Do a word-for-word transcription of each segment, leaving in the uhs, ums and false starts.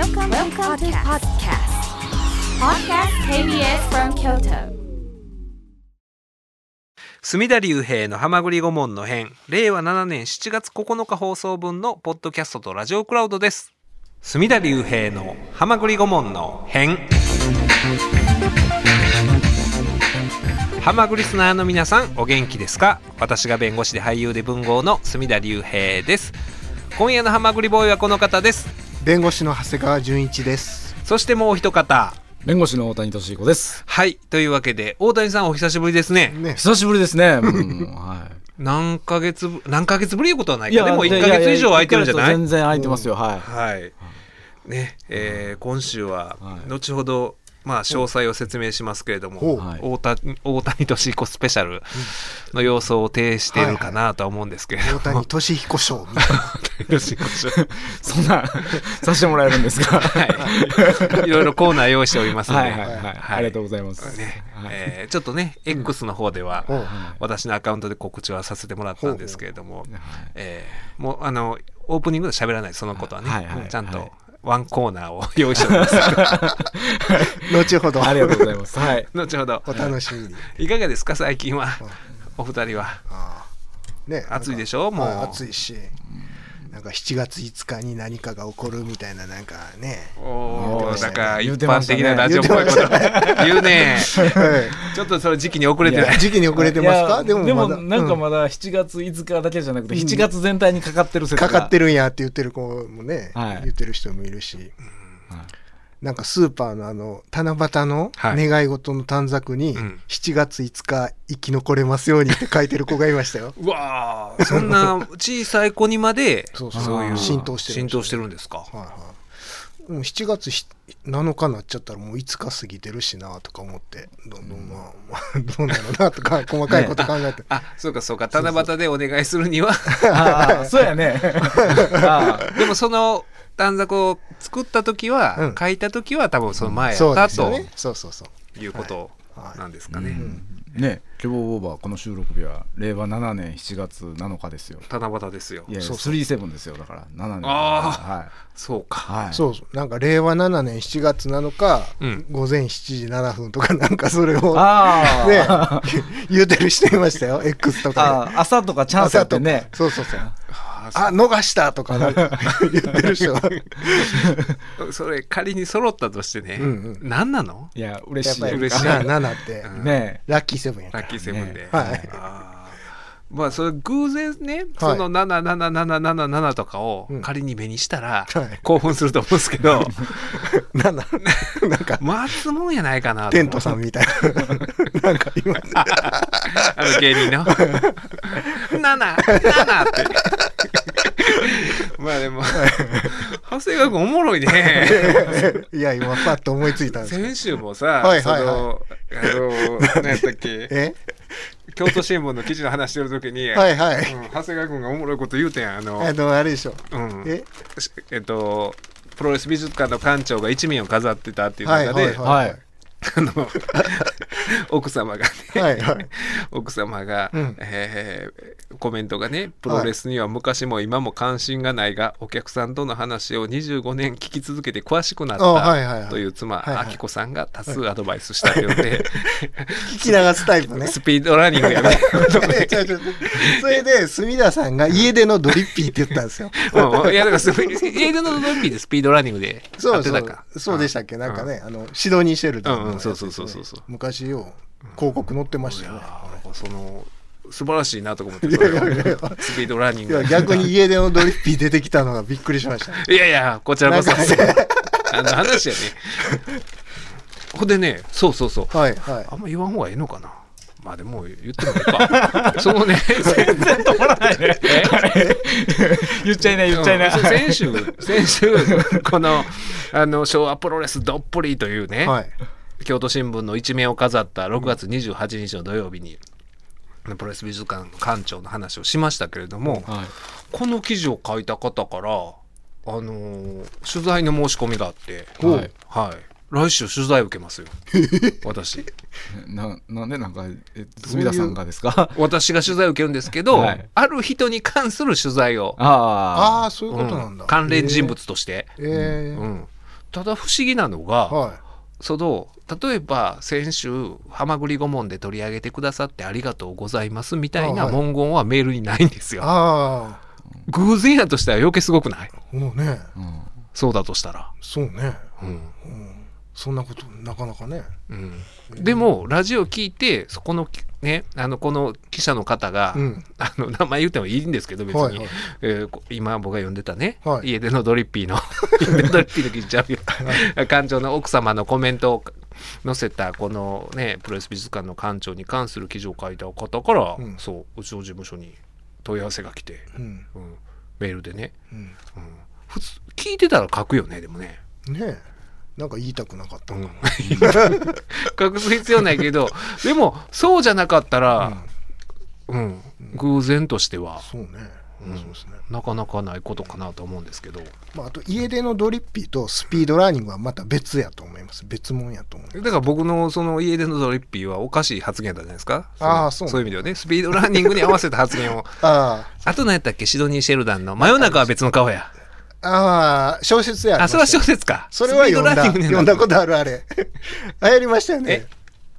Welcome, Welcome to podcast. Podcast ケービーエス from Kyoto. 隅田隆平のはまぐり顧問の編、れいわななねんしちがつここのか放送分のポッドキャストとラジオクラウドです。隅田隆平のはまぐり顧問の編。はまぐりスナーの皆さん、お元気ですか？私が弁護士で俳優で文豪の隅田隆平です。今夜のはまぐりボーイはこの方です。 弁護士の長谷川純一です。 そしてもう一方、 弁護士の大谷俊彦です。 はい、というわけで大谷さんお久しぶりですね。 ね、久しぶりですね。うん、はい。 何ヶ月ぶ何ヶ月ぶりいうことはないか。でもいっかげつ以上空いてるんじゃない？ 全然空いてますよ。はい。 はい。ね、えー、今週は後ほど、まあ、詳細を説明しますけれども、はい、大谷、大谷俊彦スペシャルの様相を呈しているかなとは思うんですけれども、 はいはい、大谷俊彦賞みたいなそんなさせてもらえるんですか？ はい、いろいろコーナー用意しておりますので、 はいはいはいはい、ありがとうございます、 ね、えー、ちょっとね X の方では、うん、私のアカウントで告知はさせてもらったんですけれども、えー、もうあのオープニングで喋らないそのことはね、はいはい、ちゃんと、はい、ワンコーナーを用意しております後ほどありがとうございます、はい、 後ほどお楽しみに。 いかがですか最近は、お二人は。 あ、ね、 暑いでしょもう、 まあ、暑いし、なんかしちがついつかに何かが起こるみたいな、なんかね、 おー、だから一般的なラジオっぽいこと言うねちょっとそれ時期に遅れてない？ 時期に遅れてますか？ でも、でもなんかまだしちがついつかだけじゃなくて、うん、しちがつ全体にかかってる説がかかってるんやって言ってる子もね、はい、言ってる人もいるし、うん、はい、なんかスーパーのあの七夕の願い事の短冊に、はい、うん、しちがついつか生き残れますようにって書いてる子がいましたよ。 うわー、そんな小さい子にまでそうそう、そういう浸透してる、 浸透してるんですか？はいはい、 もうしちがつなのかになっちゃったらもういつか過ぎてるしなとか思って、どんどん、まあ、まあどうなのなとか細かいこと考えて、 ああ、そうかそうか、七夕でお願いするにはあそうやねあ、でもその短冊を作った時は、うん、書いた時は多分その前やったと、ね、そうそうそういうことなんですかね。はいはい、うん、 ね、キョボオーバーこの収録日はれいわななねんしちがつなのかですよ。 七夕ですよ。 いやいや、スリーセブンですよ。だからななねん。 ああ、はい、そうか、 はい、そうそう、なんかれいわななねんしちがつなのか、うん、ごぜんしちじななふんとかなんかそれをね言うてる人いましたよ。 X とかで、あ、朝とかチャンスやってね。 そうそうそう、あ、逃したとか言ってる人はそれ仮に揃ったとしてね、うん、うん、何なの？ いや、嬉しい、 嬉しい。ななって、うん、ね、ラッキーセブンやから、 ラッキーセブンで、ね、 はい、 あ、まあそれ偶然ね、はい、そのななななななななななとかを仮に目にしたら、うん、興奮すると思うんですけど、 なななんか待つもんやないかなと。 テントさんみたいななんか今あの芸人のななななってまあでも長谷川君おもろいねいや今パッと思いついたんです。 先週もさ、 はいはいはい、 そのあの何やったっけえ京都新聞の記事の話してる時に、 はいはい、 うん、長谷川君がおもろいこと言うてん、あのあのあれでしょ、うん、 ええっとプロレス美術館の館長が一面を飾ってたっていう中で、はいはいはいはい、あの奥様がね、はいはい、奥様が、うん、えー、コメントがね、プロレスには昔も今も関心がないが、お客さんとの話をにじゅうごねん聞き続けて詳しくなったという妻、はいはい、明子さんが多数アドバイスしたというので、はいはい、 聞き流すタイプね、 スピードランニングやめてそれで隅田さんが家でのドリッピーって言ったんですようん、いやだから家でのドリッピーでスピードランニングでやってたか。 そうそう、そうでしたっけ、なんかね、うん、あの指導にしてると、 うんうん、そうそうそうそうそう、 昔よ広告載ってましたよね。 うん、その素晴らしいなと思って、それをスピードランニング、 いや逆に家でのドリッピー出てきたのがびっくりしました、ね、 いやいやこちらこそあの話やねほんでね、そうそうそう、はいはい、あんま言わん方がいいのかな。まあでも言ってもいいかそのね全然止まらないね言っちゃいない言っちゃいない、うん、 先週先週このあの昭和プロレスどっぷりというね、はい、京都新聞の一面を飾ったろくがつにじゅうはちにちの土曜日にプロレス美術館の館長の話をしましたけれども、はい、この記事を書いた方から、あのー、取材の申し込みがあって、はいはい、来週取材を受けますよ私な, なんでなんか隅田さんがですか？ 私が取材を受けるんですけど、はい、ある人に関する取材を、 ああそういうことなんだ、 うん、関連人物として、 えーうん、 ただ不思議なのが、 はい、 その例えば先週はまぐり顧問で取り上げてくださってありがとうございますみたいな文言はメールにないんですよ。 あ、 偶然やとしたら余計すごくない？ もうね、 うん、そうだとしたらそうね、 うんうん、 そんなことなかなかね、 うん、でもラジオ聞いてそこのね、あのこの記者の方が、うん、あの名前言ってもいいんですけど別に、はいはい、えー、今僕が読んでたね、はい、家出のドリッピーの家出のドリッピーの記事ちゃうよ館長の奥様のコメントを載せたこのねプロレス美術館の館長に関する記事を書いた方から、うん、そううちの事務所に問い合わせが来て、うんうん、メールでね、うんうん、普通聞いてたら書くよね。でもねねえなんか言いたくなかったのかな、うん、隠す必要ないけどでもそうじゃなかったら、うんうん、偶然としてはそうね、うん、そうですね、 なかなかないことかなと思うんですけど、 まあ、あと家出のドリッピーとスピードラーニングはまた別やと思います。別物やと思います。 だから僕のその家出のドリッピーはおかしい発言だったじゃないですか。 ああ、そう、 そういう意味ではねスピードラーニングに合わせた発言をああと何やったっけ、シドニー・シェルダンの真夜中は別の顔や。 ああ、小説や。 あ、それは小説か。 それは読んだ、読んだことあるあれ。あ、やりましたよね。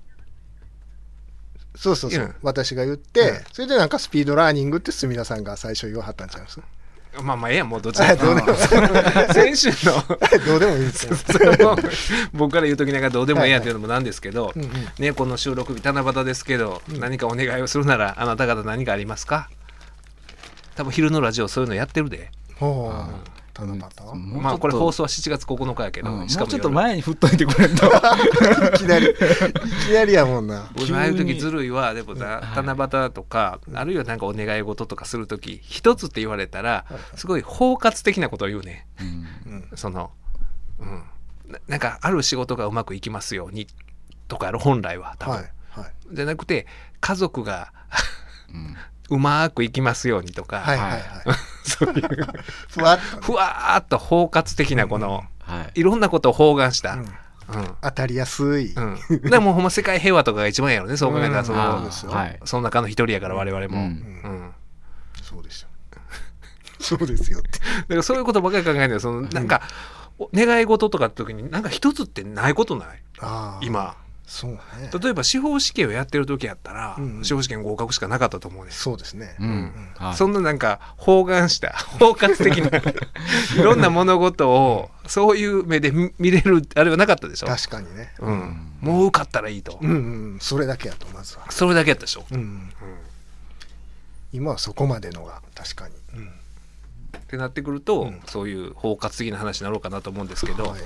そうそうそう、うん、私が言って、うん、それでなんかスピードラーニングって隅田さんが最初言わはったんちゃいます？ まあまあええやん、もうどっちでも。先週のどうでもいいですよ。 それも僕から言うときながらどうでもええやんっていうのもなんですけど、はいはい、ね、この収録日七夕ですけど、うん、何かお願いをするならあなた方何かありますか？多分昼のラジオそういうのやってるで。 ほう、七夕、 まあこれ放送はしちがつここのかやけど、 うん、しかももうちょっと前に振っといてくれんといきなりいきなりやもんな。 僕ああいう時ずるいわ。でもな、七夕とか、はい、あるいはなんかお願い事とかする時一つって言われたらすごい包括的なことを言うね、うん、その、うん、な, なんかある仕事がうまくいきますようにとかやる本来は多分、はいはい、じゃなくて家族がうん、うまくいきますようにとか、はいはいはい、そういうふわっと、ね、ふわっと包括的なこの、うん、はい、いろんなことを包含した、うんうん、 当たりやすい、 うん、でもほんま世界平和とかが一番やろね、そう考えたらその、うん、そ, はい、その中の一人やから我々も、うんうん、 そうですよそうですよってだからそういうことばっかり考えない。そのなんか、うん、願い事とかって時になんか一つってないことない？あ今そうね、 例えば司法試験をやってる時やったら、うんうん、司法試験合格しかなかったと思うね。 そうですね、 うんうんはい、そんななんか包含した包括的ないろんな物事をそういう目で見れるあれはなかったでしょ。 確かにね、 うん、もう受かったらいいと、 うんうん、それだけやとまずはそれだけやったでしょ、うんうん、 今はそこまでのが確かに、うん、 ってなってくると、うん、そういう包括的な話になろうかなと思うんですけど、はいはい、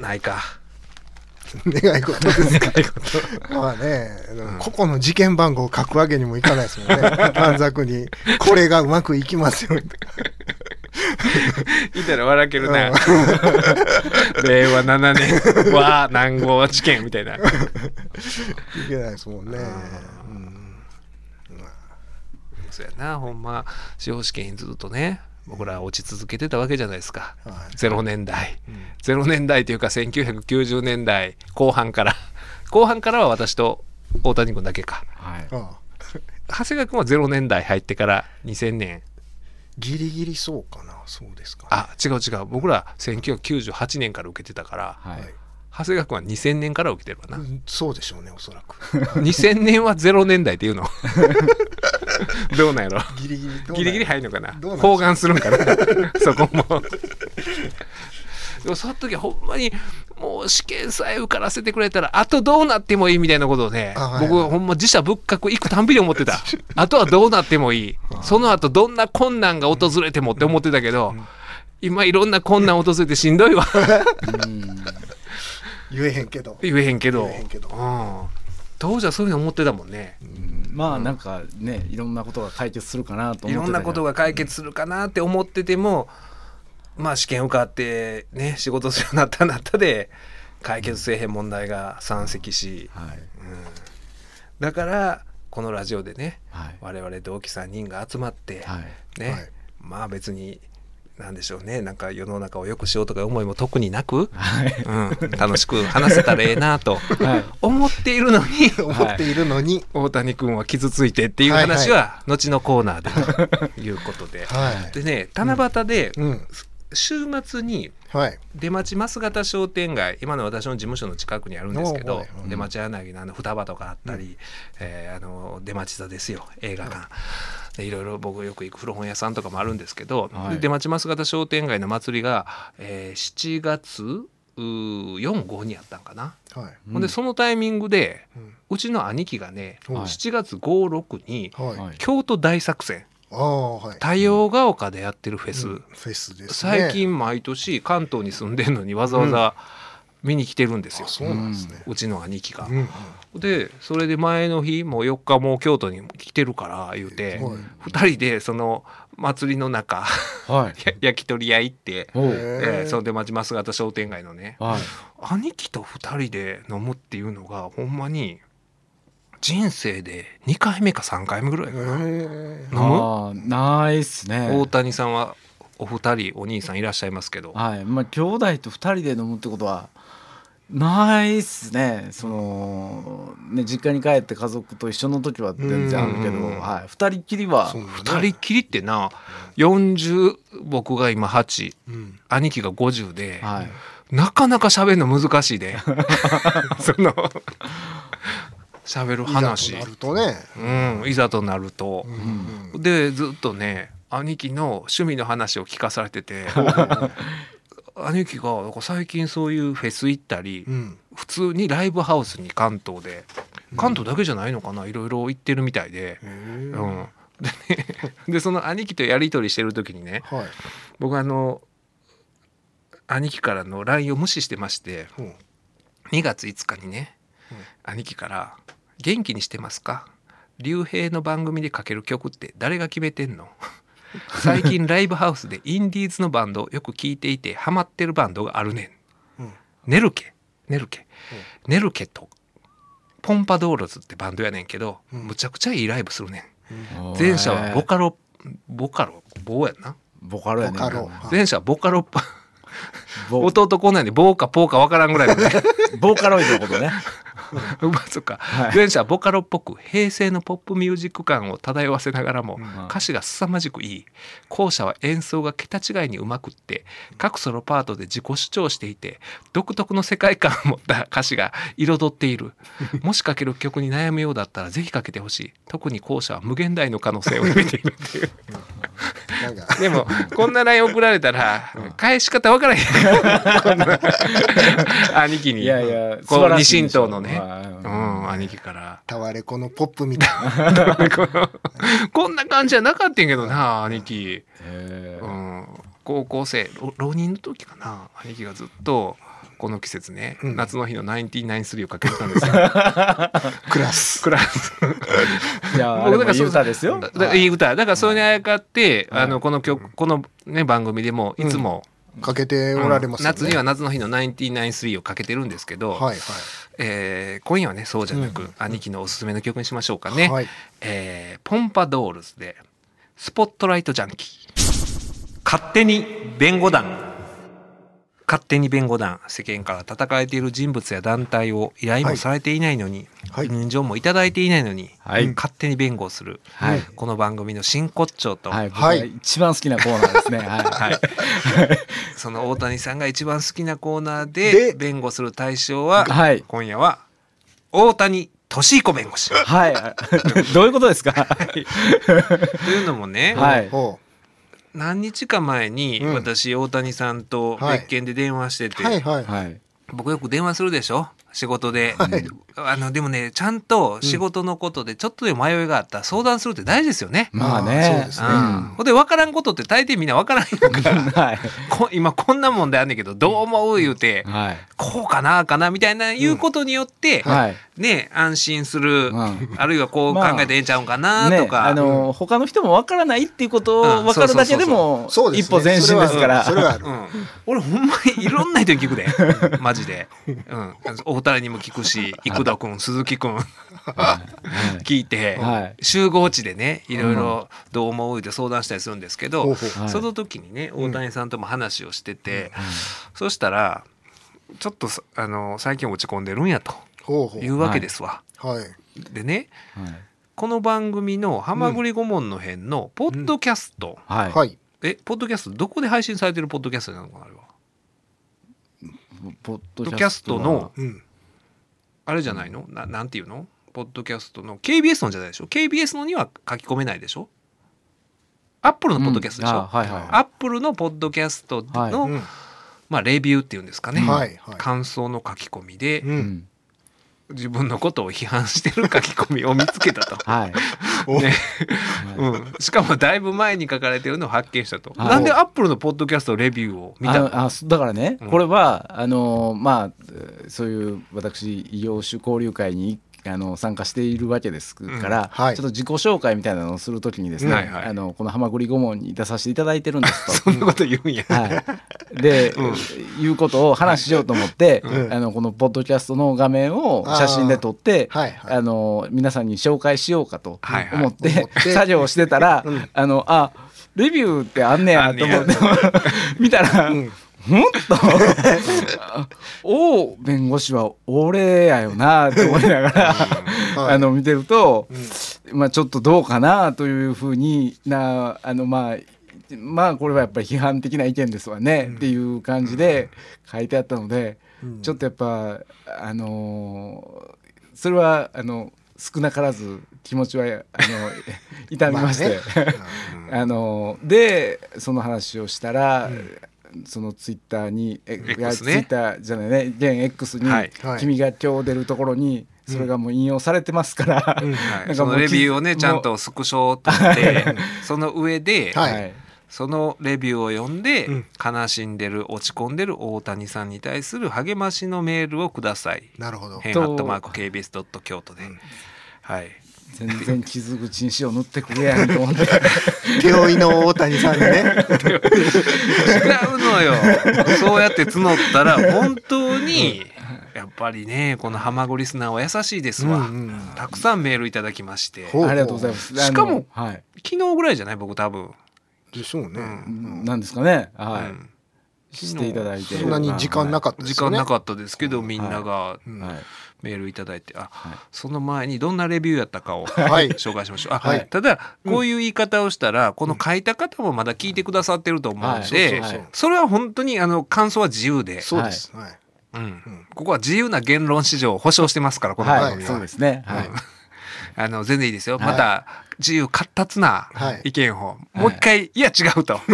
ないか願い事ですかまあね、うん、個々の事件番号を書くわけにもいかないですもんね短冊にこれがうまくいきますよいたら笑けるな、うん、れいわななねんは南郷事件みたいないけないですもんね、うん、 そうやな、ほんま司法試験にずっとね僕ら落ち続けてたわけじゃないですか、はい、ゼロねんだい、うん、ゼロねんだいというかせんきゅうひゃくきゅうじゅうねんだいこう半から後半からは私と大谷君だけか、はい、長谷川君はゼロねんだい入ってからにせんねんギリギリそうかな。そうですか、ね、 あ違う違う、僕らせんきゅうひゃくきゅうじゅうはちねんから受けてたから、はい、長谷川君はにせんねんから受けてるわな、うん、 そうでしょうねおそらくにせんねんはゼロねんだいっていうのどうなんやろ、 ギリギリギリギリ入るのかな、包含するんかなそこもでもその時はほんまにもう試験さえ受からせてくれたらあとどうなってもいいみたいなことをね、はいはい、僕ほんま自社仏閣行くたんびに思ってたあとはどうなってもいいその後どんな困難が訪れてもって思ってたけど、うん、今いろんな困難訪れてしんどいわうん言えへんけど言えへんけど、言えへんけど、うん、当時はそういうの思ってたもんね、 うん、まあなんかねいろんなことが解決するかなと思ってた、いろんなことが解決するかなって思ってても、うん、まあ試験受かってね仕事するようになったなったで解決せえへん問題が山積し、はい、うん、だからこのラジオでね、はい、我々同期さんにんが集まって、はい、ね、はい、まあ別になんでしょうね、なんか世の中を良くしようとか思いも特になく、はい、うん、楽しく話せたらええなと思っているのに、はい、 思っているのに大谷君は傷ついてっていう話は後のコーナーでということで、はい、でね七夕で、うん、 週末に出町増形商店街、今の私の事務所の近くにあるんですけど、はい、出町柳のあの双葉とかあったり、うんえー、あの出町座ですよ映画館、でいろいろ僕よく行く古本屋さんとかもあるんですけど、はい、出町増形商店街の祭りが、えー、しちがつよん、ごにあったんかな、はい、ほんでそのタイミングで、うん、うちの兄貴がね、はい、しちがつご、ろくに、はい、京都大作戦、あはい、太陽が丘でやってるフェス、うん、フェスですね、最近毎年関東に住んでるのにわざわざ見に来てるんですよ、うん、そうなんですね、うちの兄貴が、うんうん、でそれで前の日もうよっかもう京都に来てるから言うて、はい、ふたりでその祭りの中、はい、焼き鳥屋行って、えー、その出町増形商店街のね、はい、兄貴とふたりで飲むっていうのがほんまに人生でにかいめかさんかいめぐらいかな、飲むあないっすね。 大谷さんはお二人お兄さんいらっしゃいますけど、 はいまあ、兄弟とふたりで飲むってことはないっすね。そのね実家に帰って家族と一緒の時は全然あるけど、はい、ふたりきりは、 ね、ふたりきりってなよんじゅう僕が今はち、うん、兄貴がごじゅうで、はい、なかなか喋るの難しいでその喋る話いざとなるとね、うん、いざとなると、うん、でずっとね兄貴の趣味の話を聞かされてて兄貴が最近そういうフェス行ったり、うん、普通にライブハウスに関東で、関東だけじゃないのかな、いろいろ行ってるみたいで、うん、で, ね、でその兄貴とやり取りしてる時にね、はい、僕あの兄貴からの ライン を無視してまして、うん、にがついつかにね、うん、兄貴から元気にしてますか、竜兵の番組でかける曲って誰が決めてんの最近ライブハウスでインディーズのバンドよく聴いていてハマってるバンドがあるねん、うん、ネルケネルケ、うん、ネルケとポンパドールズってバンドやねんけど、うん、むちゃくちゃいいライブするねん、うん、前者はボカロボカロボーやなボカロやねん、 前者はボカロ弟こんなんでボーかポーかわからんぐらいのねボーカロイドのことねうまそっか、はい、前者はボカロっぽく平成のポップミュージック感を漂わせながらも、うん、歌詞が凄まじくいい。後者は演奏が桁違いにうまくって各ソロパートで自己主張していて独特の世界観を持った歌詞が彩っているもしかける曲に悩むようだったらぜひかけてほしい。特に後者は無限大の可能性を秘めているっていうなんかでもこんな ライン 送られたら返し方わからへんこんな兄貴に、いやいやこう二神道のね、うん、兄貴からタワレコのポップみたいなこんな感じじゃなかったんけどな兄貴、うん、高校生浪人の時かな、兄貴がずっとこの季節ね、うん、夏の日のナインティナインスリーをかけてたんですよクラスクラスいやあれもいい歌ですよ、 いい歌だからそれにあやかって、はい、あのこの曲この、ね、番組でもいつも、 うん、かけておられますよね、 夏には夏の日のナインティナインスリーをかけてるんですけど、はいはい、えー、今夜はねそうじゃなく、うん、兄貴のおすすめの曲にしましょうかね、はい、えー、ポンパドールズでスポットライトジャンキー。勝手に弁護団勝手に弁護団、世間から叩かれている人物や団体を依頼もされていないのに、はい、認状もいただいていないのに、はい、勝手に弁護をする、はい、この番組の真骨頂と、 はい、僕が一番好きなコーナーですね、はいはい、 その大谷さんが一番好きなコーナーで弁護する対象は、はい、今夜は大谷俊彦弁護士、 はい、どういうことですかというのもね、はい、何日か前に私、うん、大谷さんと別件で電話してて、はいはいはい、僕よく電話するでしょ仕事で、はい、あのでもねちゃんと仕事のことでちょっとで迷いがあったら相談するって大事ですよね、 うん、まあね、そうですね、うん、 ほんで分からんことって大抵みんな分からんやから、はい、こ今こんな問題あんねんけどどう思う言うて、はい、こうかなかなみたいな言うことによって、うんはい、ね安心する、うん、あるいはこう考えてええんちゃうんかなとか、 まあね、あの、うん、他の人も分からないっていうことを分かるだけでも一歩前進ですから、 それはある、うん、俺ほんまにいろんな人に聞くでマジで、うん、お二人にも聞くし幾田君鈴木君聞いて、はい、集合地でねいろいろどう思うって相談したりするんですけど、うん、その時にね大谷さんとも話をしてて、うん、そしたらちょっとあの最近落ち込んでるんやというわけですわ、はいはい、でね、はい、この番組のはまぐり顧問の編のポッドキャストえポッドキャストどこで配信されてるポッドキャストなのかなあれは。 ポッドキャストの、うん、あれじゃないの な, なんていうのポッドキャストの ケービーエス のじゃないでしょ ケービーエス のには書き込めないでしょアップルのポッドキャストでしょ、うんはいはい、アップルのポッドキャストの、はいうんまあ、レビューっていうんですかね、はいはい、感想の書き込みで、うん、自分のことを批判してる書き込みを見つけたと、はいねうん、しかもだいぶ前に書かれてるのを発見したと、はい、なんでアップルのポッドキャストレビューを見たの？ ああだからね、うん、これはあのまあそういう私異業種交流会にあの参加しているわけですから、うんはい、ちょっと自己紹介みたいなのをするときにですね、はいはい、あのこのはまぐり顧問に出させていただいてるんですとそんなこと言うんや、 はい、で、うん、いうことを話しようと思って、うん、あのこのポッドキャストの画面を写真で撮って、はいはい、あの皆さんに紹介しようかと思って、はいはい、作業をしてたら、うん、あのあレビューってあんねやと思って見たら、うんほんと王弁護士は俺やよなって思いながら、うんはい、あの見てると、うんまあ、ちょっとどうかなというふうになあのまあまあこれはやっぱり批判的な意見ですわね、うん、っていう感じで書いてあったので、うん、ちょっとやっぱあのー、それはあの少なからず気持ちはあの痛みまして、まあねあのでその話をしたら、うんそのツイッターに、 X ね、ツイッターじゃないね現 X に、はい、君が今日出るところにそれがもう引用されてますから、 うんはい、なんかそのレビューをねちゃんとスクショを取ってその上で、はい、そのレビューを読んで、うん、悲しんでる落ち込んでる大谷さんに対する励ましのメールをください。 なるほど。 ヘンアットマーク ケービーエスドット京都で、うん、はい全然傷口に塩塗ってくれやんと思って手負いの大谷さんにね違うのよそうやって募ったら本当にやっぱりねこのはまごリスナーは優しいですわ、うんうん、たくさんメールいただきましてありがとうございます。 しかも、はい、昨日ぐらいじゃない僕多分でしょうね、うん、なんですかねはい、うん、していただいてそんなに時間なかったですよね、 時間なかったですけどみんなが、はいうんはいメールいただいてあ、はい、その前にどんなレビューやったかを、はい、紹介しましょう。あ、はい、ただこういう言い方をしたら、うん、この書いた方もまだ聞いてくださってると思うので、はい、それは本当にあの感想は自由でそうです、はいうんうん、ここは自由な言論市場を保障してますからこの番組は、 はい、そうですね、はいうんあの全然いいですよ、はい、また自由闊達な意見を、はい、もう一回、はい、いや違うと、はい、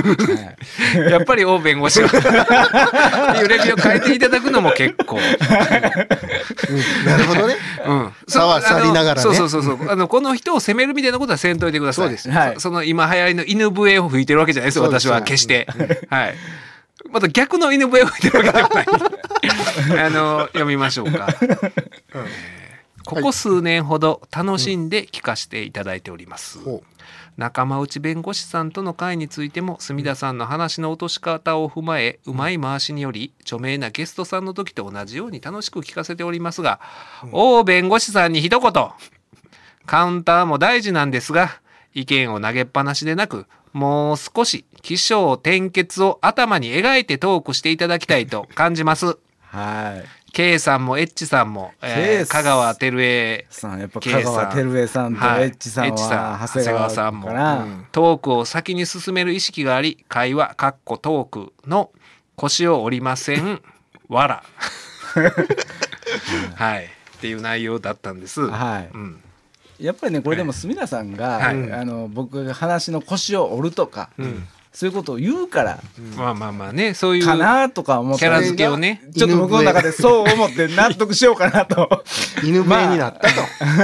やっぱり王弁護士がっていうレビューを書いていただくのも結構、うん、 なるほどね、うん、差は去りながらねそうそうそうそうあのこの人を責めるみたいなことはせんといてください。そうです、はい、そ, その今流行りの犬笛を吹いてるわけじゃないですよ私は決して、はい、また逆の犬笛を吹いてるわけでもないあの読みましょうか、うんここ数年ほど楽しんで聞かせていただいております、うん、仲間内弁護士さんとの会についても墨田さんの話の落とし方を踏まえうまい回しにより著名なゲストさんの時と同じように楽しく聞かせておりますが、うん、お弁護士さんに一言カウンターも大事なんですが意見を投げっぱなしでなくもう少し起承転結を頭に描いてトークしていただきたいと感じますはい K さんもエッチさんも、えー、香川照江さんやっぱ香川照江さんとエッチさんは長谷川さんも、うん、 トークを先に進める意識があり会話かっこトークの腰を折りませんわらはいっていう内容だったんです、 はいうん、やっぱりねこれでも墨田さんが、はい、あの僕が話の腰を折るとか、うんそういうことを言うから、 うん、まあまあまあねそういうかなとか思ってキャラ付けをねちょっと僕の中でそう思って納得しようかなと犬笛になったと、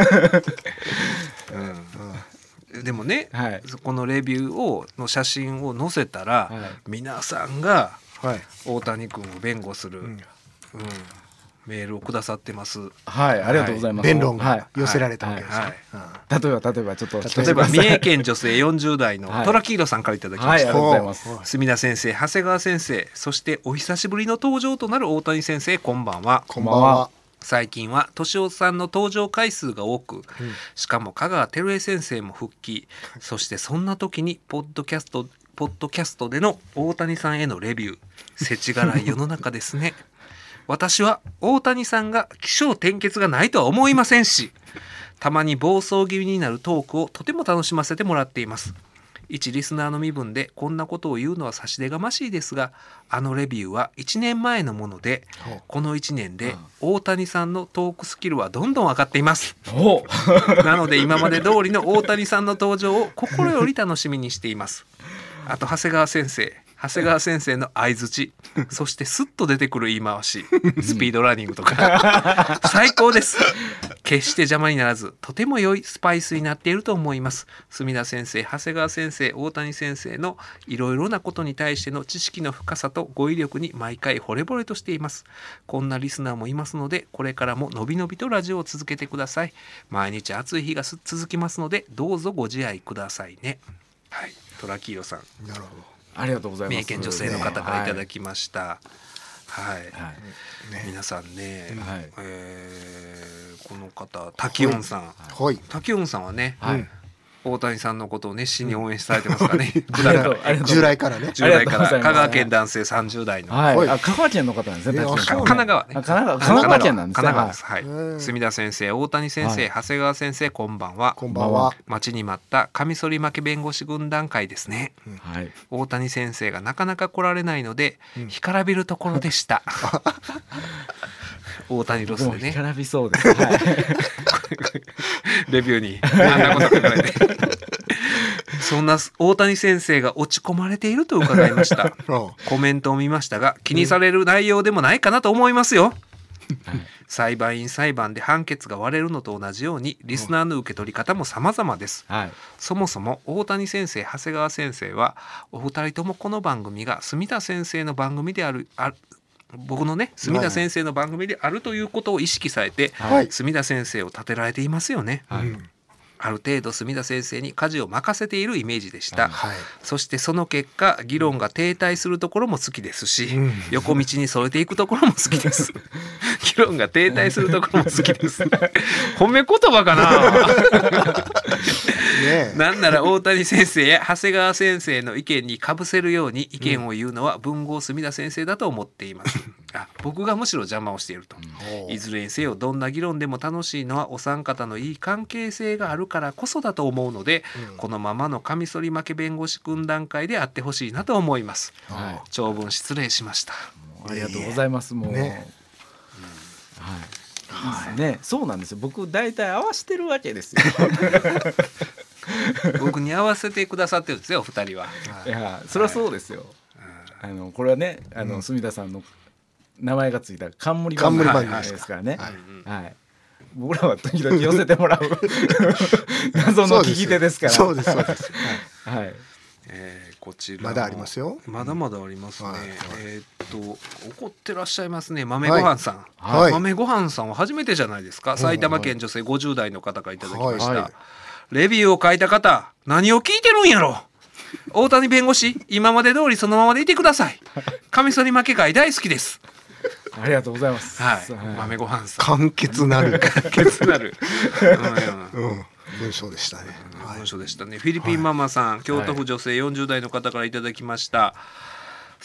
まあうん、でもね、はい、このレビューをの写真を載せたら、はい、皆さんが大谷君を弁護する、うんうんメールをくださってます。 はい、ありがとうございます。 弁論が寄せられたわけですね。はいはい、例えば例えばちょっと例えば三重県女性よんじゅう代のトラキーロさんからいただきました。 はい、ありがとうございます。 墨田先生、長谷川先生、そしてお久しぶりの登場となる大谷先生、こんばんは。 こんばんは。 最近は敏夫さんの登場回数が多く、うん、しかも香川照江先生も復帰、そしてそんな時にポッドキャストポッドキャストでの大谷さんへのレビュー、世知辛い世の中ですね。私は大谷さんが起承転結がないとは思いませんし、たまに暴走気味になるトークをとても楽しませてもらっています。 一リスナーの身分でこんなことを言うのは差し出がましいですが、あのレビューはいちねんまえのもので、このいちねんで大谷さんのトークスキルはどんどん上がっています。なので今まで通りの大谷さんの登場を心より楽しみにしています。あと長谷川先生長谷川先生の相槌、そしてスッと出てくる言い回し、スピードランニングとか最高です。決して邪魔にならずとても良いスパイスになっていると思います。墨田先生、長谷川先生、大谷先生のいろいろなことに対しての知識の深さと語彙力に毎回惚れ惚れとしています。こんなリスナーもいますので、これからものびのびとラジオを続けてください。毎日暑い日が続きますので、どうぞご自愛くださいね。はい、トラキーロさん、 なるほど、 ありがとうございます。 三重県女性の方からいただきました。ね、はい、はいね、 皆さんね、 はい、 えー、この方滝音さん、 はい、 滝音さんはね、 はい、 大谷さんのことを熱心に応援されてますかね。 従来からね、 従来から香川県男性さんじゅう代の、 はい、あ、香川県の方なんですね。 神奈川ね、 神奈川、神奈川県なんですね。 神奈川です。はい。墨田先生、大谷先生、長谷川先生、こんばんは。 こんばんは。 待ちに待ったカミソリ負け弁護士軍団会ですね。 はい。 大谷先生がなかなか来られないので干からびるところでした。大谷ロスでね。 干からびそうです。はい。 レビューにあんなこと書かれて。そんな大谷先生が落ち込まれていると伺いました。コメントを見ましたが、気にされる内容でもないかなと思いますよ。裁判員裁判で判決が割れるのと同じようにリスナーの受け取り方も様々です、はい、そもそも大谷先生、長谷川先生はお二人ともこの番組が墨田先生の番組であるあ僕のね墨田先生の番組であるということを意識されて、はい、墨田先生を立てられていますよね、はい、ある程度墨田先生に舵を任せているイメージでした、はい、そしてその結果議論が停滞するところも好きですし、うん、横道にそれていくところも好きです議論が停滞するところも好きです褒め言葉かなね、なんなら大谷先生や長谷川先生の意見にかぶせるように意見を言うのは文豪墨田先生だと思っています、うん、あ僕がむしろ邪魔をしていると、うん、いずれにせよどんな議論でも楽しいのはお三方のいい関係性があるからこそだと思うので、うん、このままのカミソリ負け弁護士軍団会であってほしいなと思います、はい、長文失礼しました。 ありがとうございます。もう、ね、うん、はいはいね、そうなんですよ。僕大体合わせてるわけですよ僕に合わせてくださってるんですよお二人は。 いやそれはそうですよ、はい、あのこれはねあの、うん、墨田さんの名前がついた冠番組ですからね、はいはいはい、僕らは時々寄せてもらう謎の聞き手ですから。 そうですそうです、 はいはい、えー、こちらまだありますよ。 まだまだありますね、はい、えー、っと怒ってらっしゃいますね。豆ごはんさん、 はい、 豆ごはんさんは初めてじゃないですか、はい、埼玉県女性ごじゅう代の方からいただきました、はいはい、レビューを書いた方何を聞いてるんやろ大谷弁護士今まで通りそのままでいてください。カミソリ負け会大好きです。 ありがとうございます、 はい、豆ごはんさん簡潔なる簡潔なる、 うんうん、文章でしたね、 はい、文章でしたね。フィリピンママさん、はい、京都府女性よんじゅう代の方からいただきました、はい、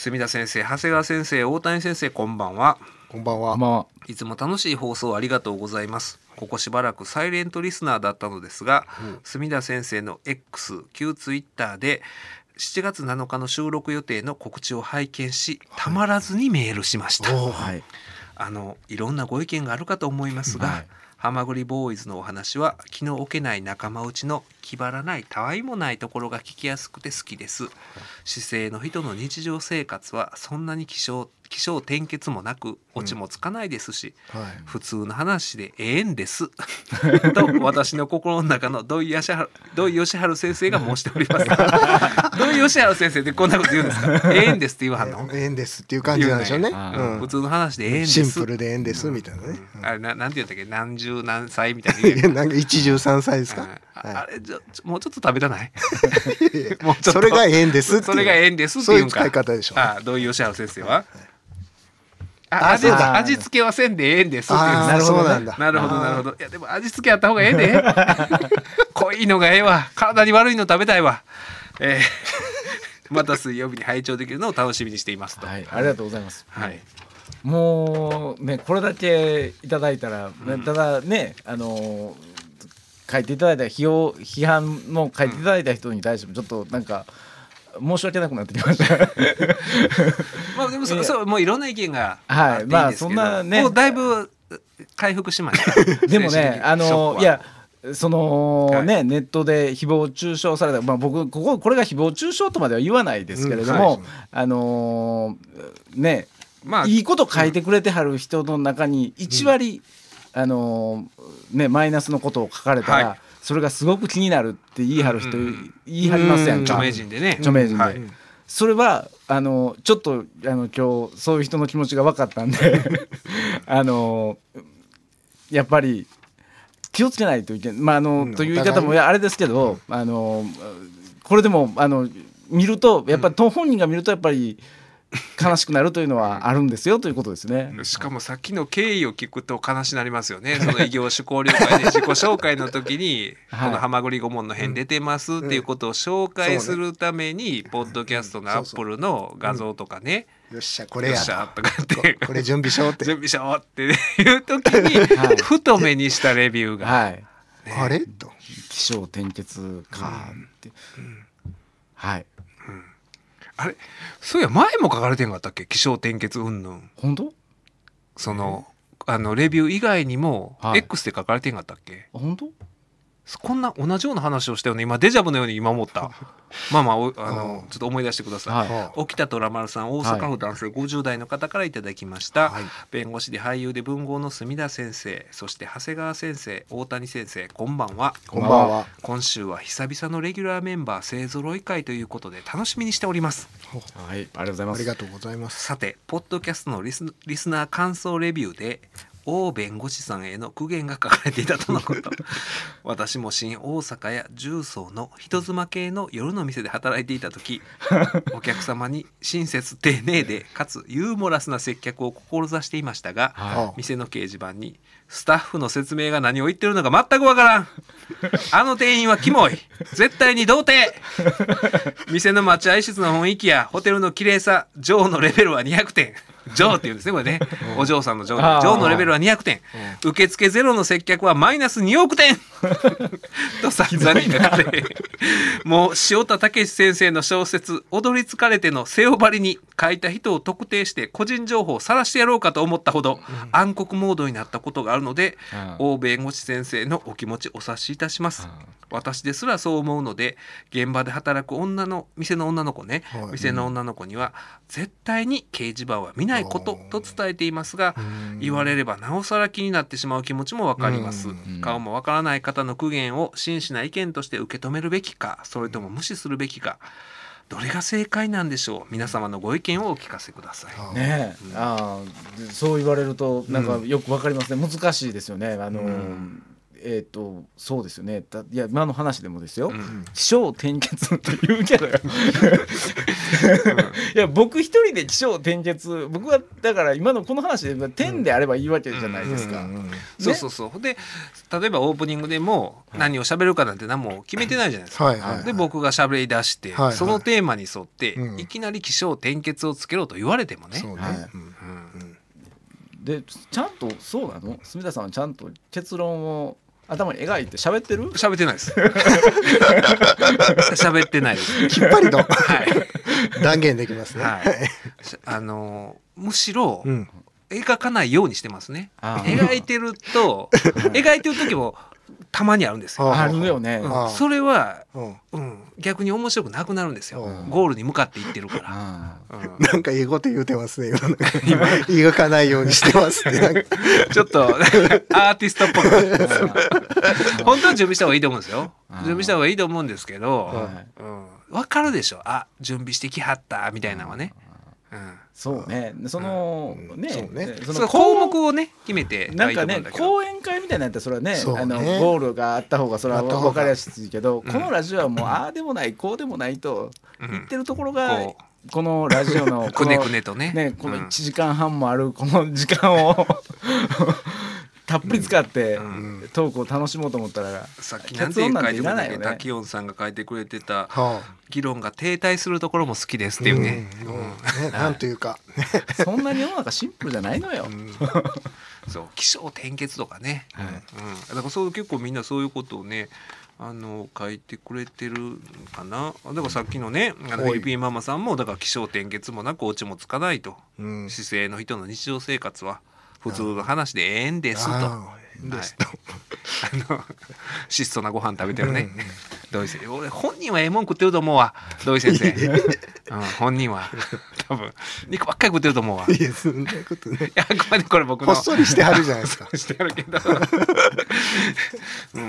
墨田先生、長谷川先生、大谷先生、こんばんは。 こんばんは。 いつも楽しい放送ありがとうございます。ここしばらくサイレントリスナーだったのですが、うん、墨田先生の X 旧ツイッターでしちがつなのかの収録予定の告知を拝見し、たまらずにメールしました、はい、あのいろんなご意見があるかと思いますが、はい、はまぐりボーイズのお話は気の置けない仲間内の気張らないたわいもないところが聞きやすくて好きです。姿勢の人の日常生活はそんなに気象気象転結もなくオチもつかないですし、うんはい、普通の話でええんですと私の心の中の土井善晴土井善晴先生が申しております土井善晴先生ってこんなこと言うんですか。ええんですって言わはんの。 ええんですっていう感じなんでしょうね、 うん、普通の話でええんですシンプルでええんですみたいなね、 うん、あれ な, なんて言ったっけ何十何歳みたいななんか一汁三歳ですか、うんはい、あれじゃもうちょっと食べたないもうちょっとそれがええんですってそれがええんですっていうんか。 そういう使い方でしょう。 あ土井善晴先生は、はい、あ 味, 味付けはせんでええんですっていう。 なるほどなんだ。 なるほどなるほど。いやでも味付けあった方がええで濃いのがええわ。体に悪いの食べたいわ、えー、また水曜日に拝聴できるのを楽しみにしていますと、 はい、ありがとうございます、 はい、 もうねこれだけいただいたら、うん、ただねあの書いていただいた批評批判も書いていただいた人に対してもちょっとなんか申し訳なくなってきましたまあでもそそうもういろんな意見がはいまあそんなねもうだいぶ回復しましたでもねあのいやその、はい、ねネットで誹謗中傷された、まあ、僕こここれが誹謗中傷とまでは言わないですけれども、うんはい、あのー、ね、まあ、いいこと書いてくれてはる人の中にいち割、うん、あのー、ねマイナスのことを書かれたら、はい、それがすごく気になるって言い張る人、うん、言い張りますやんか、 著名人でね著名人で、はい、それはあのちょっとあの今日そういう人の気持ちが分かったんであのやっぱり気をつけないといけない、まああのうん、という言い方もあれですけど、うん、あのこれでもあの見るとやっぱり本人が見るとやっぱり悲しくなるというのはあるんですよということですね。 しかもさっきの経緯を聞くと悲しなりますよね。その異業種交流会で自己紹介の時にこのはまぐり顧問の編出てますっていうことを紹介するためにポッドキャストのアップルの画像とかね、 よっしゃこれやとかってこれ準備しようって準備しようっていう時にふと目にしたレビューが、 はいね、 あれと起承転結かって、うんうん、はい、 うん、あれそういや前も書かれてんかったっけ起承転結うんぬん本当そのあのレビュー以外にも X で書かれてんかったっけ、はい、 本当こんな同じような話をしたよね今デジャブのように今思ったまあまあ、あのちょっと思い出してください、はい、沖田虎丸さん大阪府男性ごじゅう代の方からいただきました、はい、弁護士で俳優で文豪の墨田先生そして長谷川先生大谷先生こんばんは。 こんばんは。 今週は久々のレギュラーメンバー勢ぞろい会ということで楽しみにしております。 はい、ありがとうございます。 ありがとうございます。 さてポッドキャストのリス、リスナー感想レビューで王弁護士さんへの苦言が書かれていたとのこと私も新大阪や重曹の人妻系の夜の店で働いていた時お客様に親切丁寧でかつユーモラスな接客を志していましたが、はい、店の掲示板にスタッフの説明が何を言ってるのか全くわからんあの店員はキモい絶対に童貞店の待合室の雰囲気やホテルの綺麗さジョーのレベルはにひゃくてんジョーって言うんですねこれねお嬢さんのジョージョーのレベルはにひゃくてん受付ゼロの接客はマイナスにおくてんと散々に書かれもう塩田武先生の小説踊り疲れての背負ばりに書いた人を特定して個人情報を晒してやろうかと思ったほど暗黒モードになったことがあるので大弁護士先生のお気持ちお察しいたします。私ですらそう思うので現場で働く女の店の女の子ね、はい、店の女の子には絶対に掲示板は見ないことと伝えていますが言われればなおさら気になってしまう気持ちもわかります。顔もわからない方の苦言を真摯な意見として受け止めるべきかそれとも無視するべきかどれが正解なんでしょう。皆様のご意見をお聞かせください。 ねえ、うん、あそう言われるとなんかよくわかりますね。難しいですよね。あの、うんえー、とそうですよね。いや今の話でもですよ、うん、起承転結って言うけどいや僕一人で起承転結僕はだから今のこの話で点であればいいわけじゃないですか、うんうんうんね、 そうそうそうで例えばオープニングでも何を喋るかなんて何も決めてないじゃないですか、はいはいはい、で僕が喋り出して、はいはい、そのテーマに沿って、うん、いきなり起承転結をつけろと言われてもね、そうね、はいうんうんでちゃんとそうなの住田さんはちゃんと結論を頭に描いて喋ってる？ 喋ってないです喋ってないですきっぱりと、はい、断言できますね、はい、 あのむしろ、うん、描かないようにしてますね。描いてると描いてる時もたまにあるんですよ。 あるよね、 うん、それは、うん、逆に面白くなくなるんですよ、うん、ゴールに向かっていってるから、 うん、なんかいいこと言うてますね今描かないようにしてますねちょっとアーティストっぽく本当は準備した方がいいと思うんですよ。準備した方がいいと思うんですけど、うん、分かるでしょ。あ準備してきはったみたいなのはね、 うん、そうねその、うん、ねそうねその項目をね決めてなんかね講演会みたいなやったらそれは ね, ねあのゴールがあった方がそれは分かりやすいけど、うん、このラジオはもうああでもないこうでもないと言ってるところが、うん、このラジオのくねくねとね、 ねこのいちじかんはんもあるこの時間をたっぷり使ってトークを楽しもうと思ったら、 さっきなんて書いてくれたっけ、滝音さんが書いてくれてた議論が停滞するところも好きですっていうね、 なんというかそんなに世の中シンプルじゃないのよ。 そう起承転結とかね、うん、だからそう結構みんなそういうことをねあの書いてくれてるかな。だからさっきのねあのフィリピンママさんもだから起承転結もなくオチもつかないと、うん、姿勢の人の日常生活は普通の話でええんですと。ですと、はい、あの質素なご飯食べてるね、うんうん、土井先生俺本人はええもん食ってると思うわ土井先生、うん、本人は多分肉ばっかり食ってると思うわ。 いやそんなことね。 あくまでこれ僕のほっそりしてはるじゃないですか。 してはるけど、うんうん、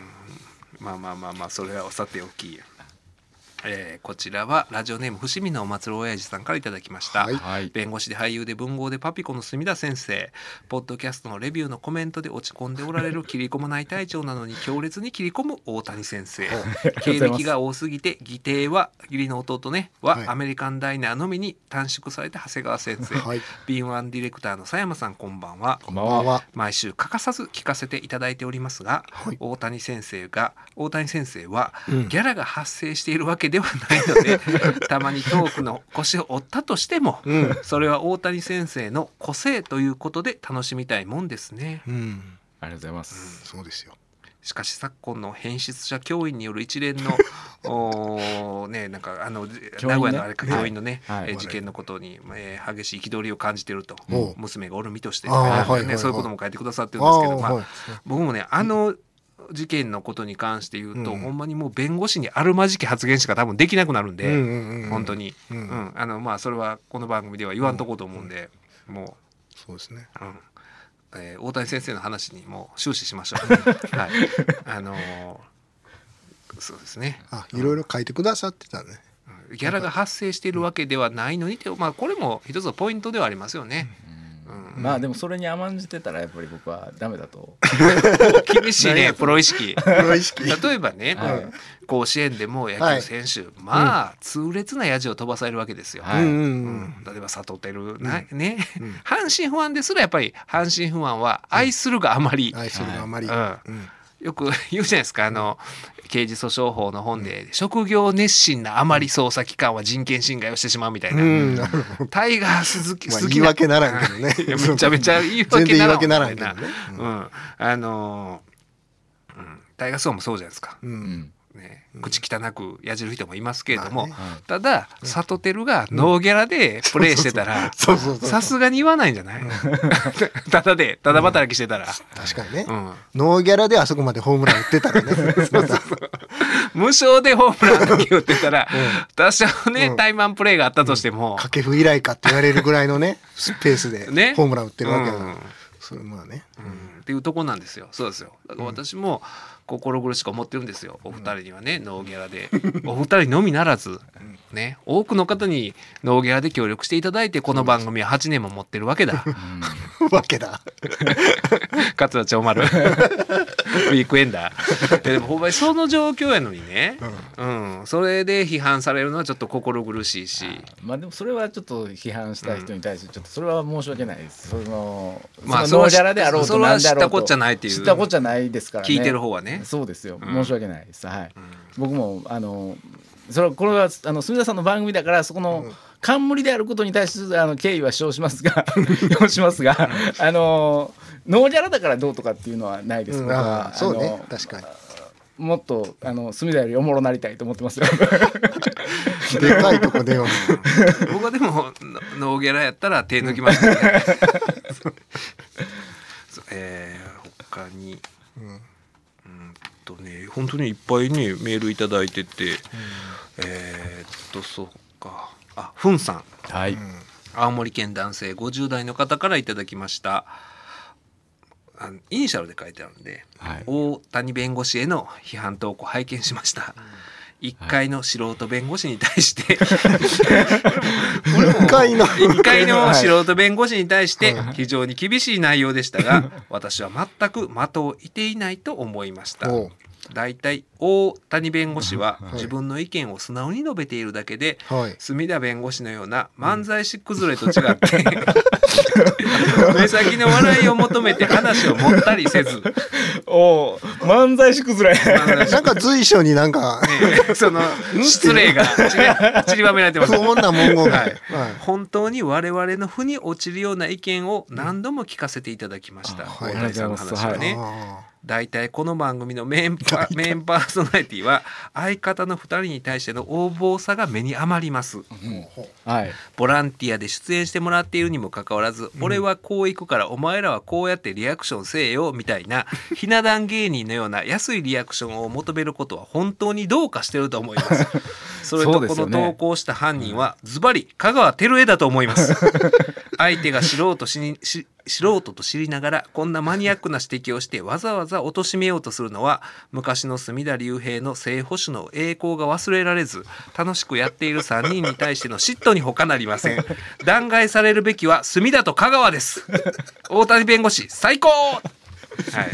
まあまあまあまあそれはさておき、えー、こちらはラジオネーム伏見のお祭り親父さんからいただきました、はい、弁護士で俳優で文豪でパピコの墨田先生、ポッドキャストのレビューのコメントで落ち込んでおられる切り込まない隊長なのに強烈に切り込む大谷先生経歴が多すぎて義弟は義理の弟ねは、はい、アメリカンダイナーのみに短縮された長谷川先生、はい、敏腕ディレクターの佐山さんこんばんは。 こんばんは。 毎週欠かさず聞かせていただいておりますが、はい、大谷先生が大谷先生は、うん、ギャラが発生しているわけではないのでたまにトークの腰を折ったとしても、うん、それは大谷先生の個性ということで楽しみたいもんですね、 うん、ありがとうございます、 うん、そうですよ。 しかし昨今の変質者教員による一連のお、ね、なんかあの、ね、名古屋のあれか教員のね、はい、えー、事件のことに、えー、激しい憤りを感じていると、うん、娘がおる身として、ね、はいはいはい、そういうことも書いてくださってるんですけど、まあはい、僕もねあの事件のことに関して言うと、うん、ほんまにもう弁護士にあるまじき発言しか多分できなくなるんで、うんうんうん、本当に、うんうん、あのまあそれはこの番組では言わんとこうと思うんで、うん、もうそうですね、 うん、えー、大谷先生の話にもう終始しましょう、はい、あのー、そうですね、 あ、いろいろ書いてくださってたね、 うん、ギャラが発生しているわけではないのにって、まあ、これも一つのポイントではありますよね、 うん、まあでもそれに甘んじてたらやっぱり僕はダメだと厳しいねプロ意識プロ意識例えばね、はい、甲子園でも野球選手、はい、まあ、うん、痛烈なヤジを飛ばされるわけですよ、はい、うんうん、例えば佐藤輝、うん、ね、うん、阪神ファンですらやっぱり阪神ファンは愛するがあまり、 うん、愛するがあまり、 うんうん、よく言うじゃないですか、あの刑事訴訟法の本で、うん、職業熱心なあまり捜査機関は人権侵害をしてしまうみたいな、うん、タイガース好き、 まあ、言い訳ならんけどねめちゃめちゃ言い訳ならんみたいな、 全然言い訳ならんけどね、 うん、あのーうん、タイガース王もそうじゃないですか、うんね、口汚くやじる人もいますけれども、うん、ただ佐藤輝がノーギャラでプレーしてたらさすがに言わないんじゃないただでただ働きしてたら、うん、 確かにね、うん、ノーギャラであそこまでホームラン打ってたらねそうそうそう無償でホームランだけ打ってたら、うん、多少ね、うん、タイマンプレーがあったとしても、 掛布以来かって言われるぐらいのねスペースでホームラン打ってるわけだから、ね、うん、それまあね、 うん、っていうとこなんですよ。そうですよ。だから私も心苦しく思ってるんですよ。お二人にはね、ノーギャラでお二人のみならずね、多くの方にノーギャラで協力していただいてこの番組ははちねんも持ってるわけだ、 うん、わけだ桂長丸ウィークエンダーでもほんまにその状況やのにね、うんうん、それで批判されるのはちょっと心苦しいし、 まあでもそれはちょっと批判した人に対してちょっとそれは申し訳ないです、うん、そのまあそのノーギャラであろうとなんであろうとそれは知ったこっちゃないっていう、 知ったこっちゃないですからね、 聞いてる方はね、 そうですよ、申し訳ないです、はい、うん、僕もあのそれこれはあの墨田さんの番組だからそこの冠であることに対してあの敬意は表しますが表しますがあのノーギャラだからどうとかっていうのはないです、うん、 あそうね、確かにもっとあの墨田よりおもろなりたいと思ってますよでかいとこでよ僕はでもノーギャラやったら手抜きましたねえー、他に、うんうんとね、本当にいっぱいねメールいただいてて、うん、えー、っとそうか、あ、ふんさん、 はい、 青森県男性ごじゅう代の方からいただきました。あのイニシャルで書いてあるんで、はい、大谷弁護士への批判投稿拝見しました、うん、いっかいの素人弁護士に対していっかいのいっかいの素人弁護士に対して非常に厳しい内容でしたが私は全く的を射ていないと思いました。 だいたい大谷弁護士は自分の意見を素直に述べているだけで、はい、隅田弁護士のような漫才師崩れと違って、うん、目先の笑いを求めて話を持ったりせずお漫才師崩れなんか随所になんか、 ね、その失礼が散りばめられてます。 不穏な文言が、はいはい、本当に我々の負に落ちるような意見を何度も聞かせていただきました。大谷さんの話はね、だいたいこの番組のメインパ、メインパーソナリティは相方のふたりに対しての横暴さが目に余ります、うんはい、ボランティアで出演してもらっているにもかかわらず、うん、俺はこう行くからお前らはこうやってリアクションせえよみたいなひな壇芸人のような安いリアクションを求めることは本当にどうかしてると思いますそれとこの投稿した犯人はズバリ香川照江だと思います相手が素人しにし素人と知りながらこんなマニアックな指摘をしてわざわざ貶めようとするのは昔の隅田竜平の正捕手の栄光が忘れられず楽しくやっているさんにんに対しての嫉妬に他なりません。弾劾されるべきは隅田と香川です。大谷弁護士最高。はい、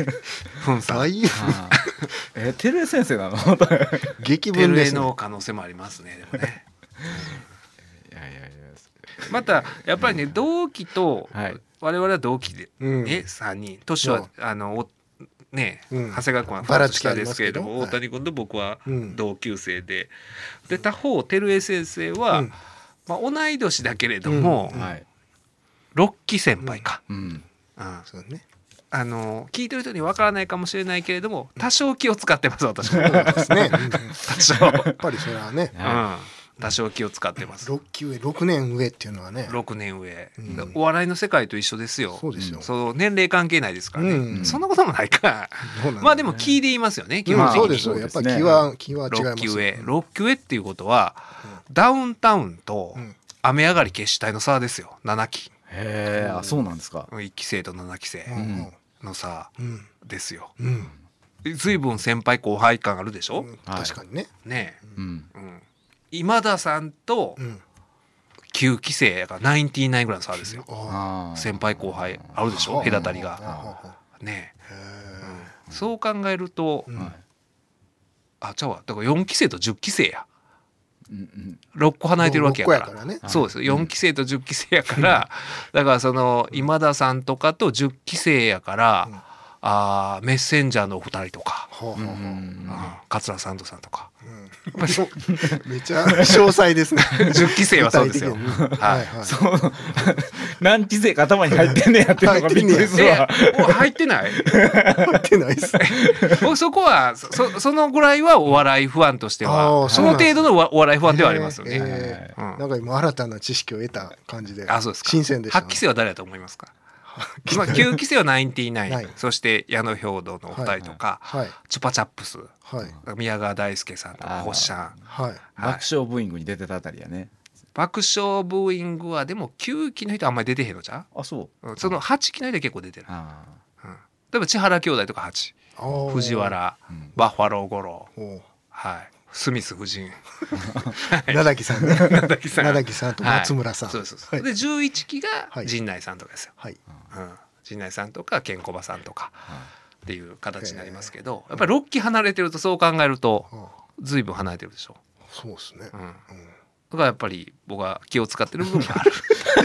ふんさんえ照江先生なの激文ですね。 照江の可能性もありますね。でもねいやいやいやまたやっぱりね同期と、はい我々は同期で、うんね、さんにん年はあのね、うん、長谷川君はファースト下ですけれども、大谷君と僕は同級生で、うん、で他方照江先生は、うんまあ、同い年だけれども、うんはい、ろっき先輩か、うんうんそうね、あの聞いてる人にわからないかもしれないけれども多少気を使ってます私もですね多少やっぱりそれはね、 うん多少気を使ってます。 ろっき上ろくねん上っていうのはねろくねん上、うん、お笑いの世界と一緒ですよ。 そうですよ。 そう年齢関係ないですからね、うん、そんなこともないか、うん、まあでも気で言いますよね基本的に、 うん、そうですよやっぱり気は気は違いますよ。 ろっき上ろっき上っていうことは、うん、ダウンタウンと雨上がり決死隊の差ですよななき。 へえ、あそうなんですか。 いっき生とななき生の差ですよ、うんうん、随分先輩後輩感あるでしょ、うん、 確かにねねえ、うんうん今田さんときゅうき生やからナインティナインぐらいの差ですよ。先輩後輩あるでしょ隔たりがねえ、うん、そう考えると、うん、あちゃうわだからよんき生とじゅっき生や、うんうん、ろっこ離れてるわけやから、からね、そうですよよんき生とじゅっき生やから、うん、だからその今田さんとかとじゅっき生やから、うん、あメッセンジャーのお二人とか、うんうん、桂サンドさんとかめちゃ詳細ですねじゅっき生はそうですよ、はいはい、 そう何期生か頭に入ってんねやってるのがびっくりするわ。 入ってない入ってないですそこは そ, そのぐらいはお笑いファンとしてはその程度のお笑いファンではありますよね、 えーうん、なんか今新たな知識を得た感じであそうですか。 新鮮でした、ね、 はちき生は誰だと思いますかまあ、きゅうき生はナインティナインそして矢野兵道のお二人とか、はいはい、チュパチャップス、はい、宮川大輔さんとか星ちゃん、 はい、爆笑ブーイングに出てたあたりやね。 爆笑ブーイングはでもきゅうきの人あんまり出てへんのじゃあそう、 うん、そのはちきの人は結構出てる、あ、うん、例えば千原兄弟とかはち藤原、うん、バッファロー五郎、はいスミス夫人名崎さんね名崎さん名崎さんと松村さん、 はい、そうそうそう、はい、でじゅういちきが陣内さんとかですよ、はいうん、陣内さんとかケンコバさんとかっていう形になりますけど、やっぱりろっき離れてるとそう考えると随分離れてるでしょ。 そうですね、うんうん、 だからやっぱり僕は気を使ってる部分がある、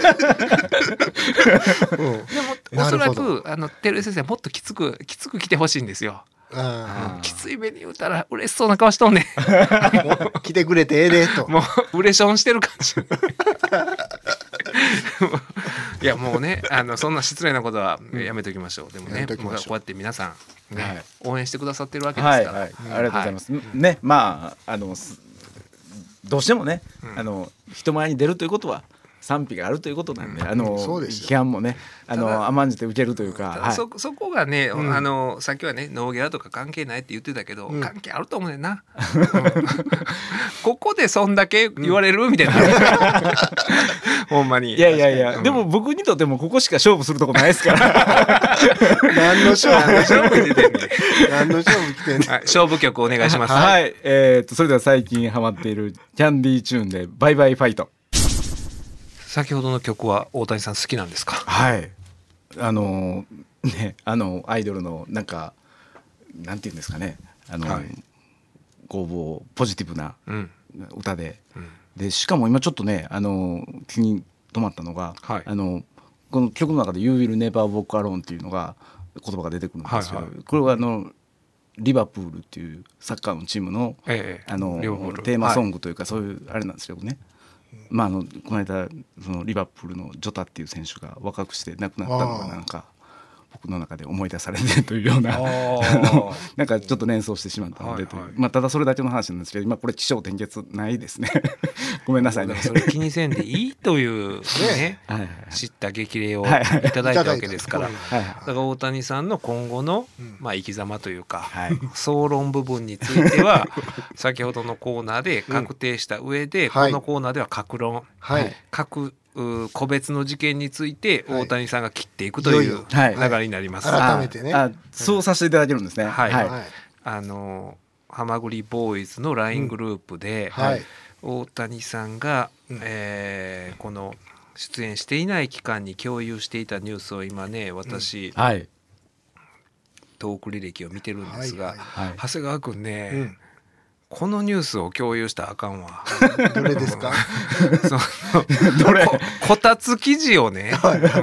うん、でもおそらくあの照江先生はもっときつくきつく来てほしいんですよ。あきつい目に言うたら嬉しそうな顔しとんねん来てくれてええでともううれしょんしてる感じいやもうねあのそんな失礼なことはやめときましょう、うん、でもねもうこうやって皆さん、ねはい、応援してくださってるわけですから、はいはい、 ありがとうございます、はい、ねまああのどうしてもね、うん、あの人前に出るということは賛否があるということなんで、うん、あの批判もねあの甘んじて受けるというか、はい、 そ, そこがね、うん、あのさっきはねノーギャラとか関係ないって言ってたけど、うん、関係あると思うねんな、うん、ここでそんだけ言われる、うん、みたいなほんまにいやいやいや、うん、でも僕にとってもここしか勝負するとこないですから何の勝負何の勝負出てんねん何の勝負来てんねん、はい、 勝負曲お願いします。 はい、えー、っとそれでは最近ハマっているキャンディーチューンでバイバイファイト。 先ほどの曲は大谷さん好きなんですか？ はいあのねあのアイドルのなんかなんていうんですかねあの、はい、ご応募ポジティブな歌で、うん、でしかも今ちょっとねあの気に留まったのが、はい、あのこの曲の中で You Will Never Walk Alone っていうのが言葉が出てくるんですけど、はいはい、これはあのリバプールっていうサッカーのチームの、ええ、あのテーマソングというか、はい、そういうあれなんですけどね、まあ、あのこの間そのリバプールのジョタっていう選手が若くして亡くなったのがなんか僕の中で思い出されてというようななんかちょっと連想してしまったので、はいはい、まあ、ただそれだけの話なんですけど今これ起承転結ないですねごめんなさいね。 それ気にせんでいいというねはいはい、知った激励をいただいたわけですから、だから大谷さんの今後の、まあ、生き様というか、はい、総論部分については先ほどのコーナーで確定した上で、うん、このコーナーでは各論、はい、各個別の事件について大谷さんが切っていくという流れになります。 はいはい、改めてね、あそうさせていただけるんですね。はい、はい、 あのはまぐりボーイズの ライン グループで、うんはい、大谷さんが、うんえー、この出演していない期間に共有していたニュースを今ね私、うんはい、トーク履歴を見てるんですが、はいはいはい、長谷川くんね、うんこのニュースを共有したらあかんわ。 どれですか？ そどれ？こ, こたつ記事をね、はいうん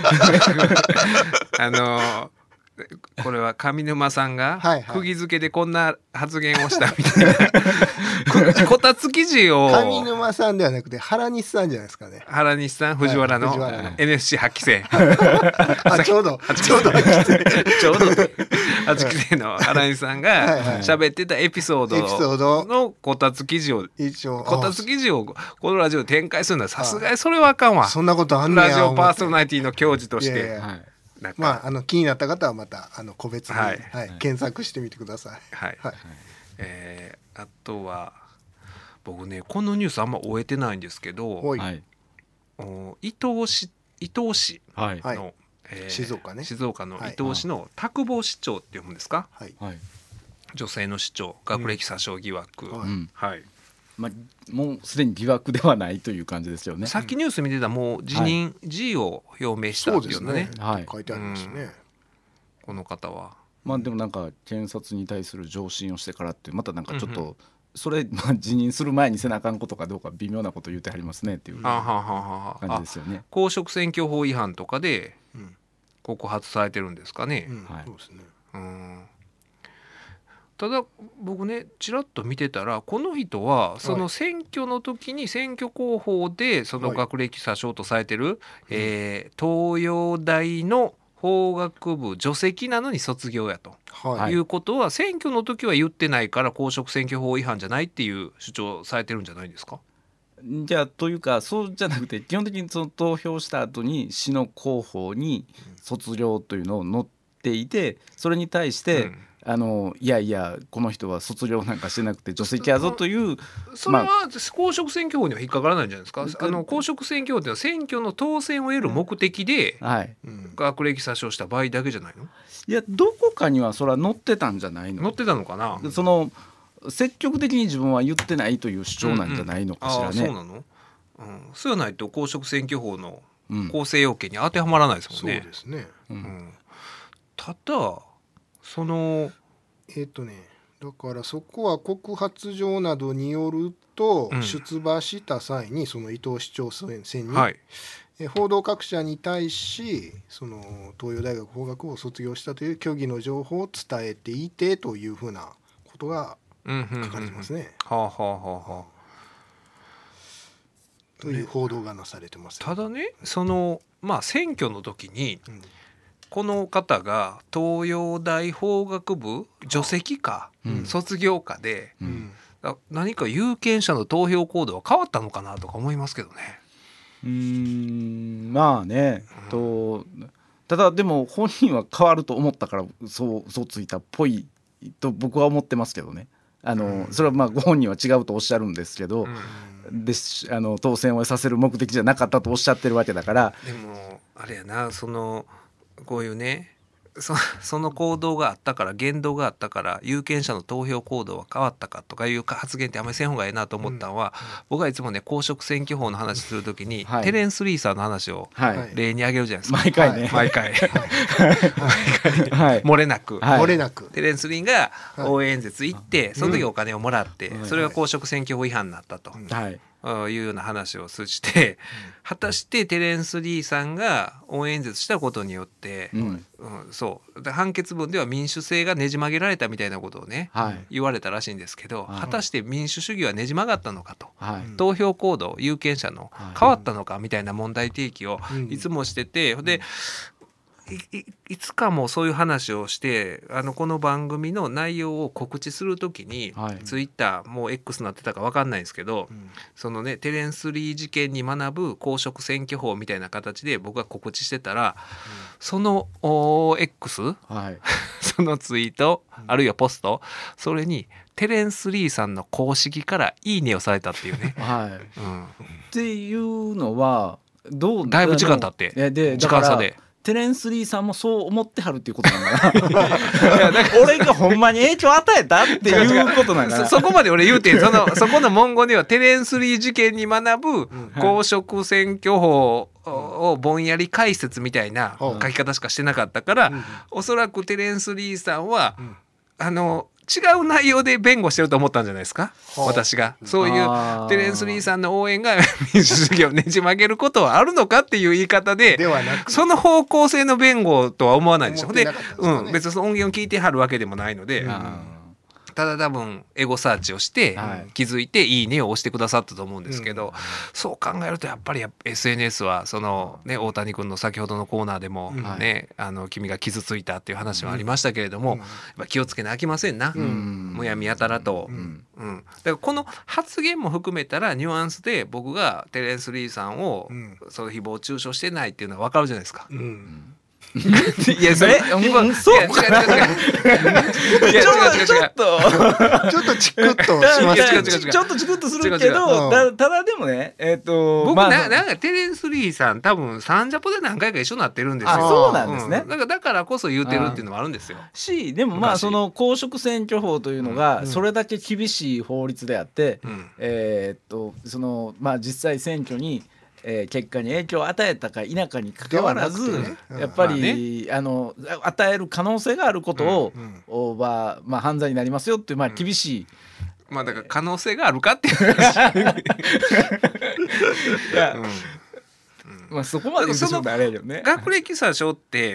、あのこれは上沼さんが釘付けでこんな発言をしたみたいな、はいはい、こたつ記事を上沼さんではなくて原西さんじゃないですかね。 原西さん藤原の エヌエスシー はちきせいあちょうどちょうどはちきせいちょうどはちきせいの原西さんが喋ってたエピソードのこたつ記事をこたつ記事をこのラジオで展開するのはさすがにそれはあかんわ。 そんなことあんねや。 ラジオパーソナリティの教授として。いやいやはいまあ、あの気になった方はまたあの個別に、はいはい、検索してみてください。 はいはいえー、あとは僕ねこのニュースあんま終えてないんですけど、はい、お伊東市伊東市の、はいえー、 静岡ね静岡の伊東市の田久保市長って読むんですか、はい、女性の市長学歴詐称疑惑、うんうんはいまあ、もうすでに疑惑ではないという感じですよね。 さっきニュース見てたもう辞任、はい、辞意を表明したっていうのね、 ねはい、書いてありますね、うん、 この方はまあでもなんか検察に対する上申をしてからってまたなんかちょっと、うんうん、それ、まあ、辞任する前にせなあかんことかどうか微妙なこと言ってはりますねっていう感じですよね。 公職選挙法違反とかで告発されてるんですかね、うんはい、そうですねうんただ僕ねちらっと見てたらこの人はその選挙の時に選挙広報でその学歴詐称とされてる、はいえー、東洋大の法学部助席なのに卒業やと、はい、いうことは選挙の時は言ってないから公職選挙法違反じゃないっていう主張されてるんじゃないですか。 じゃあというかそうじゃなくて基本的にその投票した後に市の広報に卒業というのを載っていてそれに対して、うんあのいやいやこの人は卒業なんかしてなくて助席やぞというそれは公職選挙法には引っかからないんじゃないですか、まあ、あの公職選挙法っていうのは選挙の当選を得る目的で、はい、学歴詐称した場合だけじゃないの？ いやどこかにはそれは載ってたんじゃないの？ 載ってたのかな。 その積極的に自分は言ってないという主張なんじゃないのかしらね、うんうん、あそうなの、うん、そうじゃないと公職選挙法の構成要件に当てはまらないですもんね、 うん、そうですね、うんうん、 ただそのえっとねだからそこは告発状などによると、うん、出馬した際にその伊東市長選に、はい、え報道各社に対しその東洋大学法学部を卒業したという虚偽の情報を伝えていてというふうなことが書かれてますね。はあはあはあはあという報道がなされてます、 ね、ただねそのまあ選挙の時に、うんこの方が東洋大法学部助席か、うん、卒業かで、うん、何か有権者の投票行動は変わったのかなとか思いますけどね。 うーんまあね、うん、とただでも本人は変わると思ったからそう嘘ついたっぽいと僕は思ってますけどね。あの、うん、それはまあご本人は違うとおっしゃるんですけど、うん、であの当選をさせる目的じゃなかったとおっしゃってるわけだから。 でもあれやなそのこういうねそ, その行動があったから言動があったから有権者の投票行動は変わったかとかいう発言ってあんまりせん方がええなと思ったのは、うん、僕はいつもね公職選挙法の話するときに、はい、テレンス・リーさんの話を例に挙げるじゃないですか、 毎回ね毎回漏れなく、 はい、漏れなくテレンス・リーが応援演説行って、はい、その時お金をもらって、うん、それが公職選挙法違反になったと、はいいうような話を通じて、うん、果たしてテレンス・リーさんが応援演説したことによって、うんうん、そうで判決文では民主制がねじ曲げられたみたいなことをね、はい、言われたらしいんですけど、はい、果たして民主主義はねじ曲がったのかと、はい、投票行動有権者の変わったのかみたいな問題提起をいつもしてて、うん、でい, い, いつかもそういう話をしてあのこの番組の内容を告知するときに、はい、ツイッターもう X になってたか分かんないんですけど、うん、そのねテレンス・リー事件に学ぶ公職選挙法みたいな形で僕が告知してたら、うん、その X、はい、そのツイート、うん、あるいはポストそれにテレンス・リーさんの公式からいいねをされたっていうね、 はいうん、っていうのはどうだいぶ時間経ってで時間差でテレンス・リーさんもそう思ってはるっていうことなんだな俺がほんまに影響与えたっていうことなんだなそ, そこまで俺言うてん そ, のそこの文言ではテレンス・リー事件に学ぶ公職選挙法をぼんやり解説みたいな書き方しかしてなかったから、うん、おそらくテレンス・リーさんは、うん、あの違う内容で弁護してると思ったんじゃないですか、私がそういうテレンス・リーさんの応援が民主主義をねじ曲げることはあるのかっていう言い方 で, ではなくその方向性の弁護とは思わないでしょで、うん、別にその音源を聞いてはるわけでもないので、うんただ多分エゴサーチをして気づいていいねを押してくださったと思うんですけど、はい、そう考えるとやっぱり エスエヌエス はその、ね、大谷君の先ほどのコーナーでも、ねはい、あの君が傷ついたっていう話もありましたけれども、うん、やっぱ気をつけなあきませんな、うん、むやみやたらと、うんうん、だからこの発言も含めたらニュアンスで僕がテレンス・リーさんを、うん、その誹謗中傷してないっていうのは分かるじゃないですか、うんいやそれうんそうかなちょっとちょっとチクッとしますちょっとチクッとするけどただでもねえっと僕ななんかテレンス・リーさん多分サンジャポで何回か一緒になってるんですよ。 そうなんですね、 うん、だからだからこそ言うてるっていうのもあるんですよしでもまあその公職選挙法というのがそれだけ厳しい法律であってえっとそのまあ実際選挙にえー、結果に影響を与えたか否かにかかわらず、ねうん、やっぱり、まあね、あの与える可能性があることを、うんうんまあまあ、犯罪になりますよっていう、まあ、厳しい、 うん、まあだから可能性があるかっていう話いや、うんまあ、そこまで言うとあれやけどね学歴詐称って、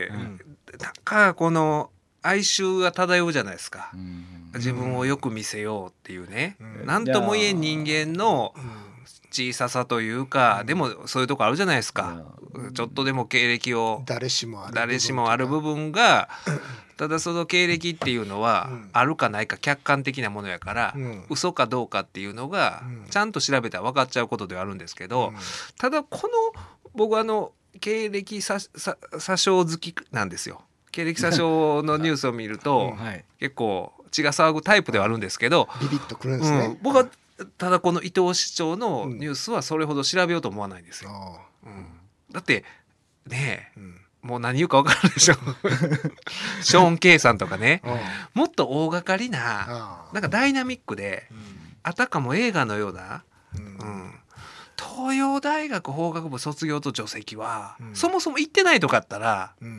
うん、なんかこの哀愁が漂うじゃないですか、うん、自分をよく見せようっていうね、うん、なんとも言えん人間の小ささというか、うん、でもそういうとこあるじゃないですか、うん、ちょっとでも経歴を誰しもある誰しもある部分がただその経歴っていうのは、うん、あるかないか客観的なものやから、うん、嘘かどうかっていうのが、うん、ちゃんと調べたら分かっちゃうことではあるんですけど、うん、ただこの僕あの経歴詐称好きなんですよ。経歴詐称のニュースを見ると、うんはい、結構血が騒ぐタイプではあるんですけどビビッとくるんですね、 うん、僕はただこの伊藤市長のニュースはそれほど調べようと思わないんですよ、うん、だってねえ、うん、もう何言うか分かるでしょショーン・ケイさんとかねもっと大掛かりななんかダイナミックで、うん、あたかも映画のような、うんうん、東洋大学法学部卒業と除籍は、うん、そもそも行ってないとかあったら、うんうん、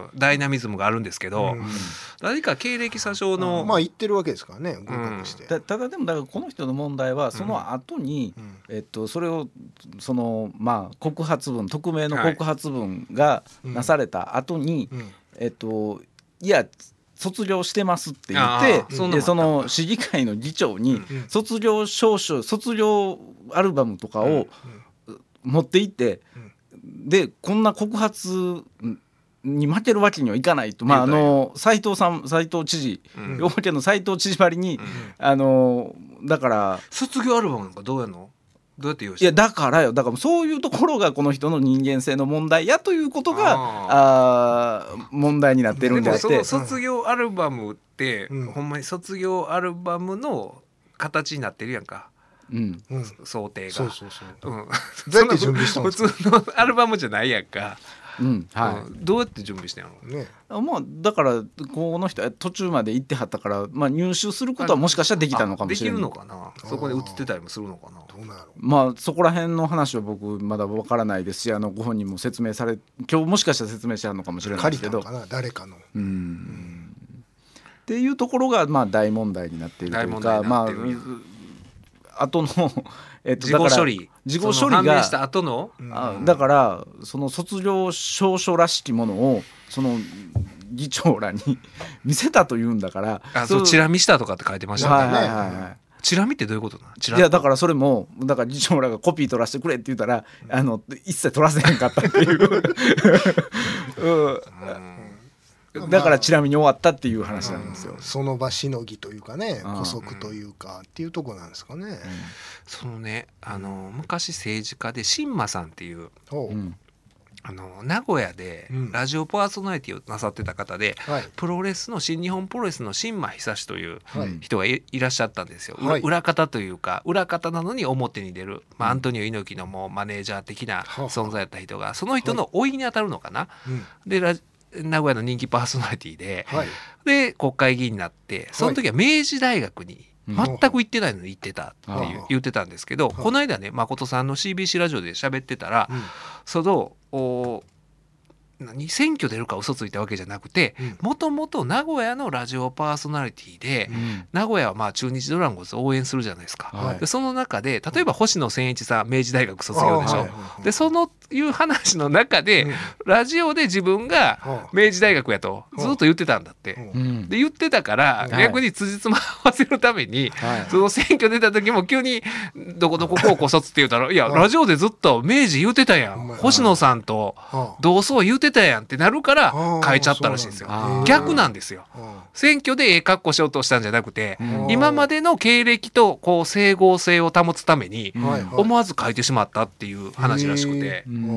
ダイナミズムがあるんですけど、うん、何か経歴詐称のまあ言ってるわけですからね合格して、 うん、た, ただでもだからこの人の問題はその後に、うんえっと、それをその、まあ、告発文匿名の告発文がなされた後に、はいうんえっと、いや卒業してますって言ってでその市議会の議長に卒業証書卒業アルバムとかを持って行ってでこんな告発に負けるわけにはいかないと、まあ、あの斉藤さん斉藤知事兵庫県の斉藤知事ばりにあのだから卒業アルバムなんかどうやんのどうやって用意していやだからよだからそういうところがこの人の人間性の問題やということがああ問題になってるんであってでもその卒業アルバムって、うん、ほんまに卒業アルバムの形になってるやんか、うんうん、想定がそうそうそう、 うん、 どうやって準備したんですか普通のアルバムじゃないやんかうんはい、 どうやって準備してんの、ね、 まあ、だからこの人途中まで行ってはったから、まあ、入手することはもしかしたらできたのかもしれない。 できるのかな、そこで映ってたりもするのかな。 どうなの、 まあそこら辺の話は僕まだわからないですし、あのご本人も説明され今日もしかしたら説明してあるのかもしれないですけど、 借りたのかな誰かの、うん、うん、 っていうところがまあ大問題になっているというか、まあ後のえっと、 事後処理事後処理が判明した後の、 あだからその卒業証書らしきものをその議長らに見せたというんだから、 あそうチラ見したとかって書いてましたね。 はいはいはい、 チラ見ってどういうことなの？ いやだからそれもだから議長らがコピー取らせてくれって言ったら、うん、あの一切取らせへんかったっていう、うん、だからチラ見に終わったっていう話なんですよ、 うん、その場しのぎというかね、補足というか、うん、っていうところなんですかね、うん、 そのねあの昔政治家で新馬さんっていう、うん、あの名古屋でラジオパーソナリティをなさってた方で、うん、プロレスの新日本プロレスの新馬久志という人が い,、はい、いらっしゃったんですよ、はい、裏方というか裏方なのに表に出る、まあ、アントニオ猪木のもうマネージャー的な存在だった人がその人の甥に当たるのかな、はい、でラ名古屋の人気パーソナリティで、はい、で国会議員になってその時は明治大学に全く行ってないのに行ってたっていう、うん、言ってたんですけど、はい、この間ね誠さんの シービーシー ラジオで喋ってたら、うん、そのお何選挙出るか嘘ついたわけじゃなくてもともと名古屋のラジオパーソナリティで、うん、名古屋はまあ中日ドラゴンズを応援するじゃないですか、はい、でその中で例えば星野千一さん明治大学卒業でしょ、はい、でそのいう話の中で、うん、ラジオで自分が明治大学やとずっと言ってたんだって、うん、で言ってたから、うん、逆に辻褄合わせるために、はい、その選挙出た時も急にどこどこ高校卒って言うたらいやラジオでずっと明治言うてたやん、はい、星野さんと同窓言うてたやんってなるから変えちゃったらしいんですよ。逆なんですよ。選挙でええ格好しようとしたんじゃなくて今までの経歴とこう整合性を保つために思わず変えてしまったっていう話らしくて、 うん、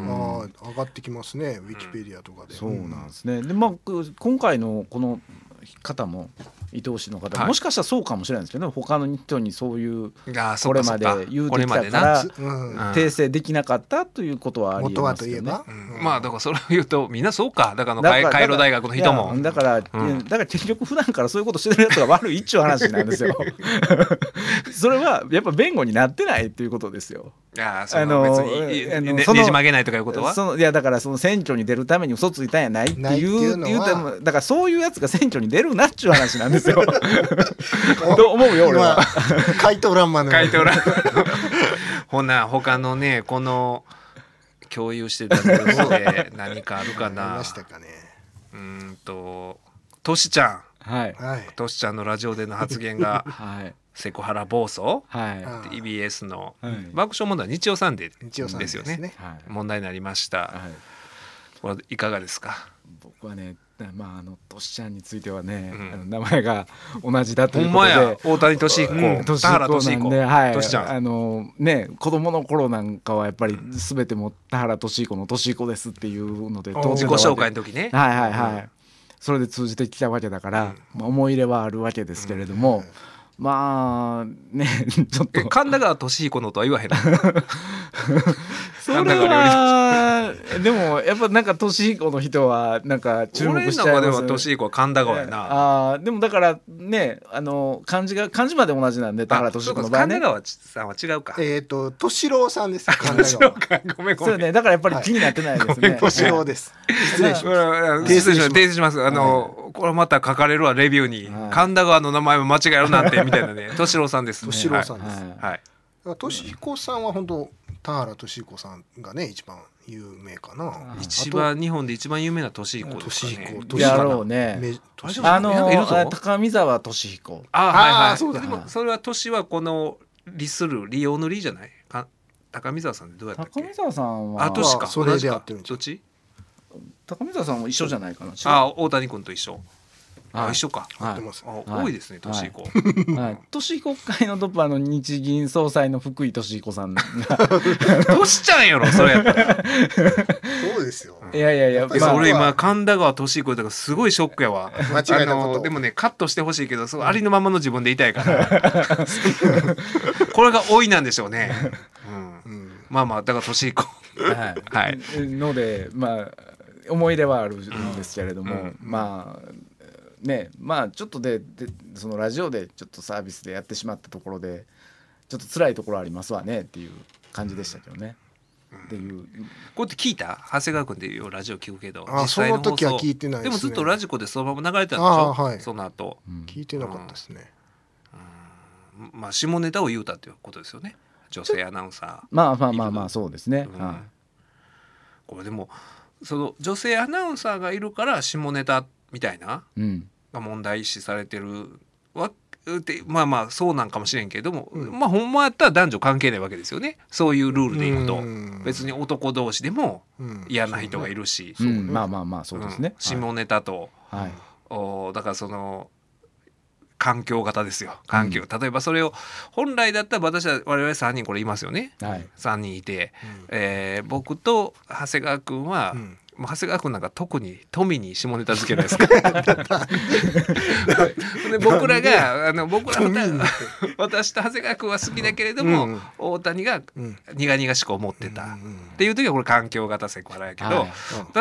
あ上がってきますねウィキペディアとかで、 うん、そうなんですね。で、まあ、今回のこの方も伊藤氏の方、はい、もしかしたらそうかもしれないですけど、ね、他の人にそういうこれまで言うてきたから訂正できなかったということはありえますよね。 元はといえば、 うん、まあだからそれを言うとみんなそうかだからカイロ大学の人もだから、うん、だから結局普段からそういうことしてるやつが悪いっちゅう話なんですよそれはやっぱ弁護になってないっていうことですよ。 いやその別にあのねじ曲げないとかいうことはそのいやだからその選挙に出るために嘘ついたんやないっていう言うてもだからそういうやつが選挙に出るなっちゅう話なんですよと思うよ俺は、まあ、回答欄まで回答欄ほな他のねこの共有してるので何かあるかな。ありましたかね。うんとトシちゃん、はい、トシちゃんのラジオでの発言が、はい、セクハラ暴走、はい、ティービーエス の、はい、爆笑問題日曜サンデーですよね、ね、はい、問題になりました、はい、これいかがですか。 僕はねまあ、あのトシちゃんについてはね、うん、あの名前が同じだということで、 ほんまや大谷俊彦、うん、田原俊彦なんで、はい、トシちゃんあのね子供の頃なんかはやっぱり全ても田原俊彦の俊彦ですっていうので自己紹介の時ね、 はいはいはい、うん、それで通じてきたわけだから、うんまあ、思い入れはあるわけですけれども、うん、まあねちょっと神田川俊彦のとは言わへんのそれはでもやっぱなんか俊彦の人はなんか注目しちゃいます。 俺の中では俊彦は神田川やな。あでもだからねあの漢字が漢字まで同じなんで田原俊彦の場合ね。 神田川さんは違うか。 えっ、ー、と敏郎さんです。 神田川。ごめんごめん。 そうねだからやっぱり気になってないですね。 敏郎です。失礼します。 訂正します。訂正します。あの、はい、これまた書かれるわレビューに、はい、神田川の名前も間違えるなんてみたいなね。敏郎さんです。 敏郎さんです。 はい。 俊彦さんは本当田原俊彦さんがね一番有名かな。 一番日本で一番有名な俊彦ですかね。 やろうね。あの高見沢俊彦。 あはいはい。そうだ。でもそれは俊はこの利する利用の利じゃない。高見沢さんどうやったっけ。 高見沢さんはあ俊か。 それでやってるんどっち？ 高見沢さんも一緒じゃないかな。 あ大谷君と一緒。あ一緒か、 はい、 多いですね俊彦。 俊彦会のトップはの日銀総裁の福井俊彦さんがトシちゃんやろそれ。 そうですよ。 いやいやいや、 まあ、俺今神田川俊彦だからすごいショックやわ。間違えたこと。でもねカットしてほしいけどそうありのままの自分でいたいからこれが多いなんでしょうね。うんうんまあまあだから年以降はい、はい、のでまあ思い出はあるんですけれども、うん、まあねまあちょっとで、でそのラジオでちょっとサービスでやってしまったところでちょっと辛いところありますわねっていう感じでしたけどね。っていうこうやって聞いた長谷川君っていうラジオ聞くけどあ実際の放送その時は聞いてないですね。 でもずっとラジコでそのまま流れてたんでしょ、はい、その後、 うん、聞いてなかったですね、 うんうん、まあ下ネタを言うたっていうことですよね女性アナウンサーまあまあまあまあそうですね、うん、 これでもその女性アナウンサーがいるから下ネタみたいな、うん、が問題視されてるわってまあまあそうなんかもしれんけれども、うん、まあほんまやったら男女関係ないわけですよねそういうルールでいくと別に男同士でも嫌な人がいるし、 うんうんね、まあまあまあそうですね、うん、 下ネタと、はい、おだからその環境型ですよ環境、うん、例えばそれを本来だったら私は我々さんにんこれいますよね、はい、さんにんいて、うんえー、僕と長谷川君は、うん長谷川君なんか特に富に下ネタ付けないですかで僕らがあの僕ら私と長谷川君は好きだけれども、うん、大谷が苦々しく思ってた、うん、っていう時はこれ環境型セクハラやけど、はい、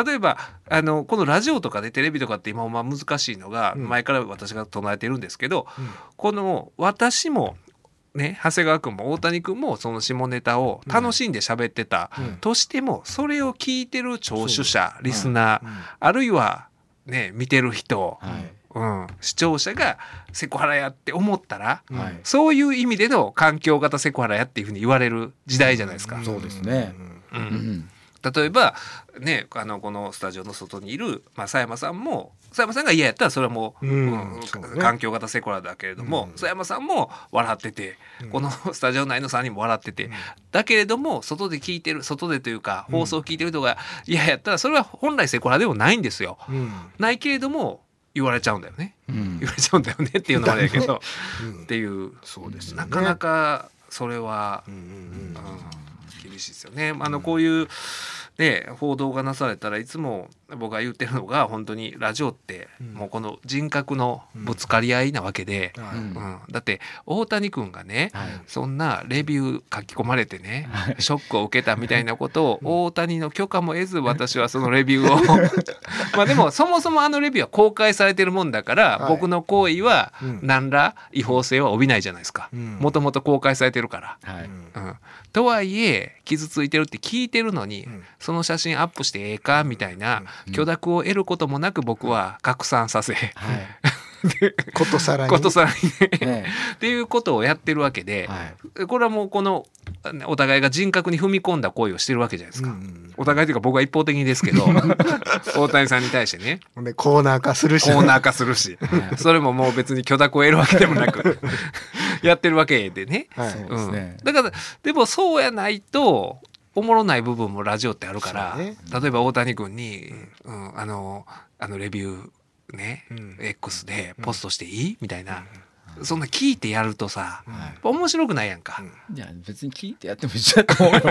例えばあのこのラジオとかでテレビとかって今まあ難しいのが、うん、前から私が唱えてるんですけど、うん、この私もね、長谷川君も大谷君もその下ネタを楽しんで喋ってたとしても、それを聞いてる聴取者リスナー、あるいは、ね、見てる人、はいうん、視聴者がセクハラやって思ったら、はい、そういう意味での環境型セクハラやっていうふうに言われる時代じゃないですか。 うん、そうですね、うんうんうん例えば、ね、あのこのスタジオの外にいる、まあ、佐山さんも佐山さんが嫌やったらそれはもう、うんうんね、環境型セクハラだけれども、うん、佐山さんも笑ってて、うん、このスタジオ内のさんにんも笑ってて、うん、だけれども外で聞いてる外でというか放送を聞いてる人が嫌やったらそれは本来セクハラでもないんですよ、うん、ないけれども言われちゃうんだよね、うん、言われちゃうんだよねっていうのもあれだけど、うん、っていうそうです、ね、なかなかそれは、うんうんうん厳しいですよね。あのこういう、ね、報道がなされたらいつも僕が言ってるのが本当にラジオってもうこの人格のぶつかり合いなわけで、うんうん、だって大谷君がね、はい、そんなレビュー書き込まれてね、はい、ショックを受けたみたいなことを大谷の許可も得ず私はそのレビューをまあでもそもそもあのレビューは公開されてるもんだから、はい、僕の行為は何ら違法性は帯びないじゃないですか、もともと公開されてるから、はいうん、とはいえ傷ついてるって聞いてるのに、うん、その写真アップしてええかみたいな許諾を得ることもなく僕は拡散させ、はいことさらにことさらにねっていうことをやってるわけで、はい、これはもうこのお互いが人格に踏み込んだ行為をしてるわけじゃないですか、うんうん、お互いというか僕は一方的にですけど大谷さんに対してねコーナー化するしコーナー化するしそれももう別に許諾を得るわけでもなくやってるわけでね、はいうん、ねだからでもそうやないとおもろない部分もラジオってあるから、ね、例えば大谷君に、うんうん、あのあのレビューね、うん、X でポストしていい、うん、みたいな、うん、そんな聞いてやるとさ、うん、面白くないやんか、 うん、いや別に聞いてやっても一緒だと思うよ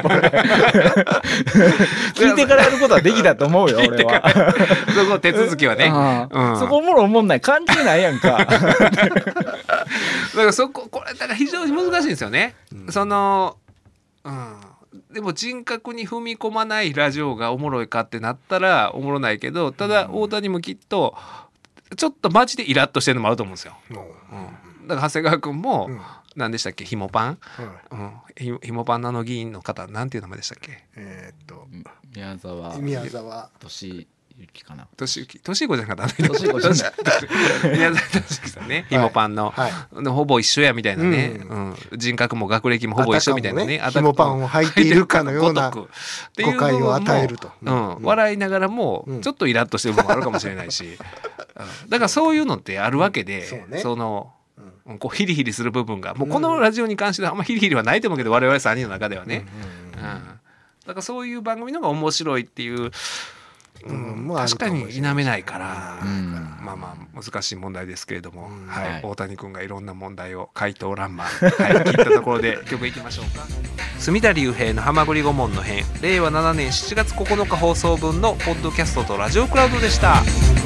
聞いてからやることはできたと思うよ俺はそこ手続きはね、 うん、そこおもろおもんない関係ないやんかだからそここれだから非常に難しいんですよね、うん、そのうんでも人格に踏み込まないラジオがおもろいかってなったらおもろないけどただ大谷もきっとちょっとマジでイラッとしてるのもあると思うんですよ、うん、だから長谷川君も、うん、何でしたっけひもパン、はいうん、ひもパンのあの議員の方なんていう名前でしたっけえー、っと宮沢宮沢敏之かな敏之敏子じゃなかった敏子じゃなかった宮沢敏之さんねひもパンの、はいはい、ほぼ一緒やみたいなね、うんうん、人格も学歴もほぼ一緒みたいなねひもパンを履いているかのような誤解を与えると、 うんうん、笑いながらもちょっとイラッとしてる部分もあるかもしれないし、うん、だからそういうのってあるわけで、うん そ, ね、そのこうヒリヒリする部分がもうこのラジオに関してはあんまヒリヒリはないと思うけど我々さんにんの中ではね、うんうんうんうん、だからそういう番組の方が面白いっていううんまあ、確かに否めないから、うん、まあまあ難しい問題ですけれども、うんはいはい、大谷君がいろんな問題を回答欄間、はい、切ったところで曲いきましょうか隅田隆平のはまぐり顧問の編れいわななねんしちがつここのか放送分のポッドキャストとラジオクラウドでした。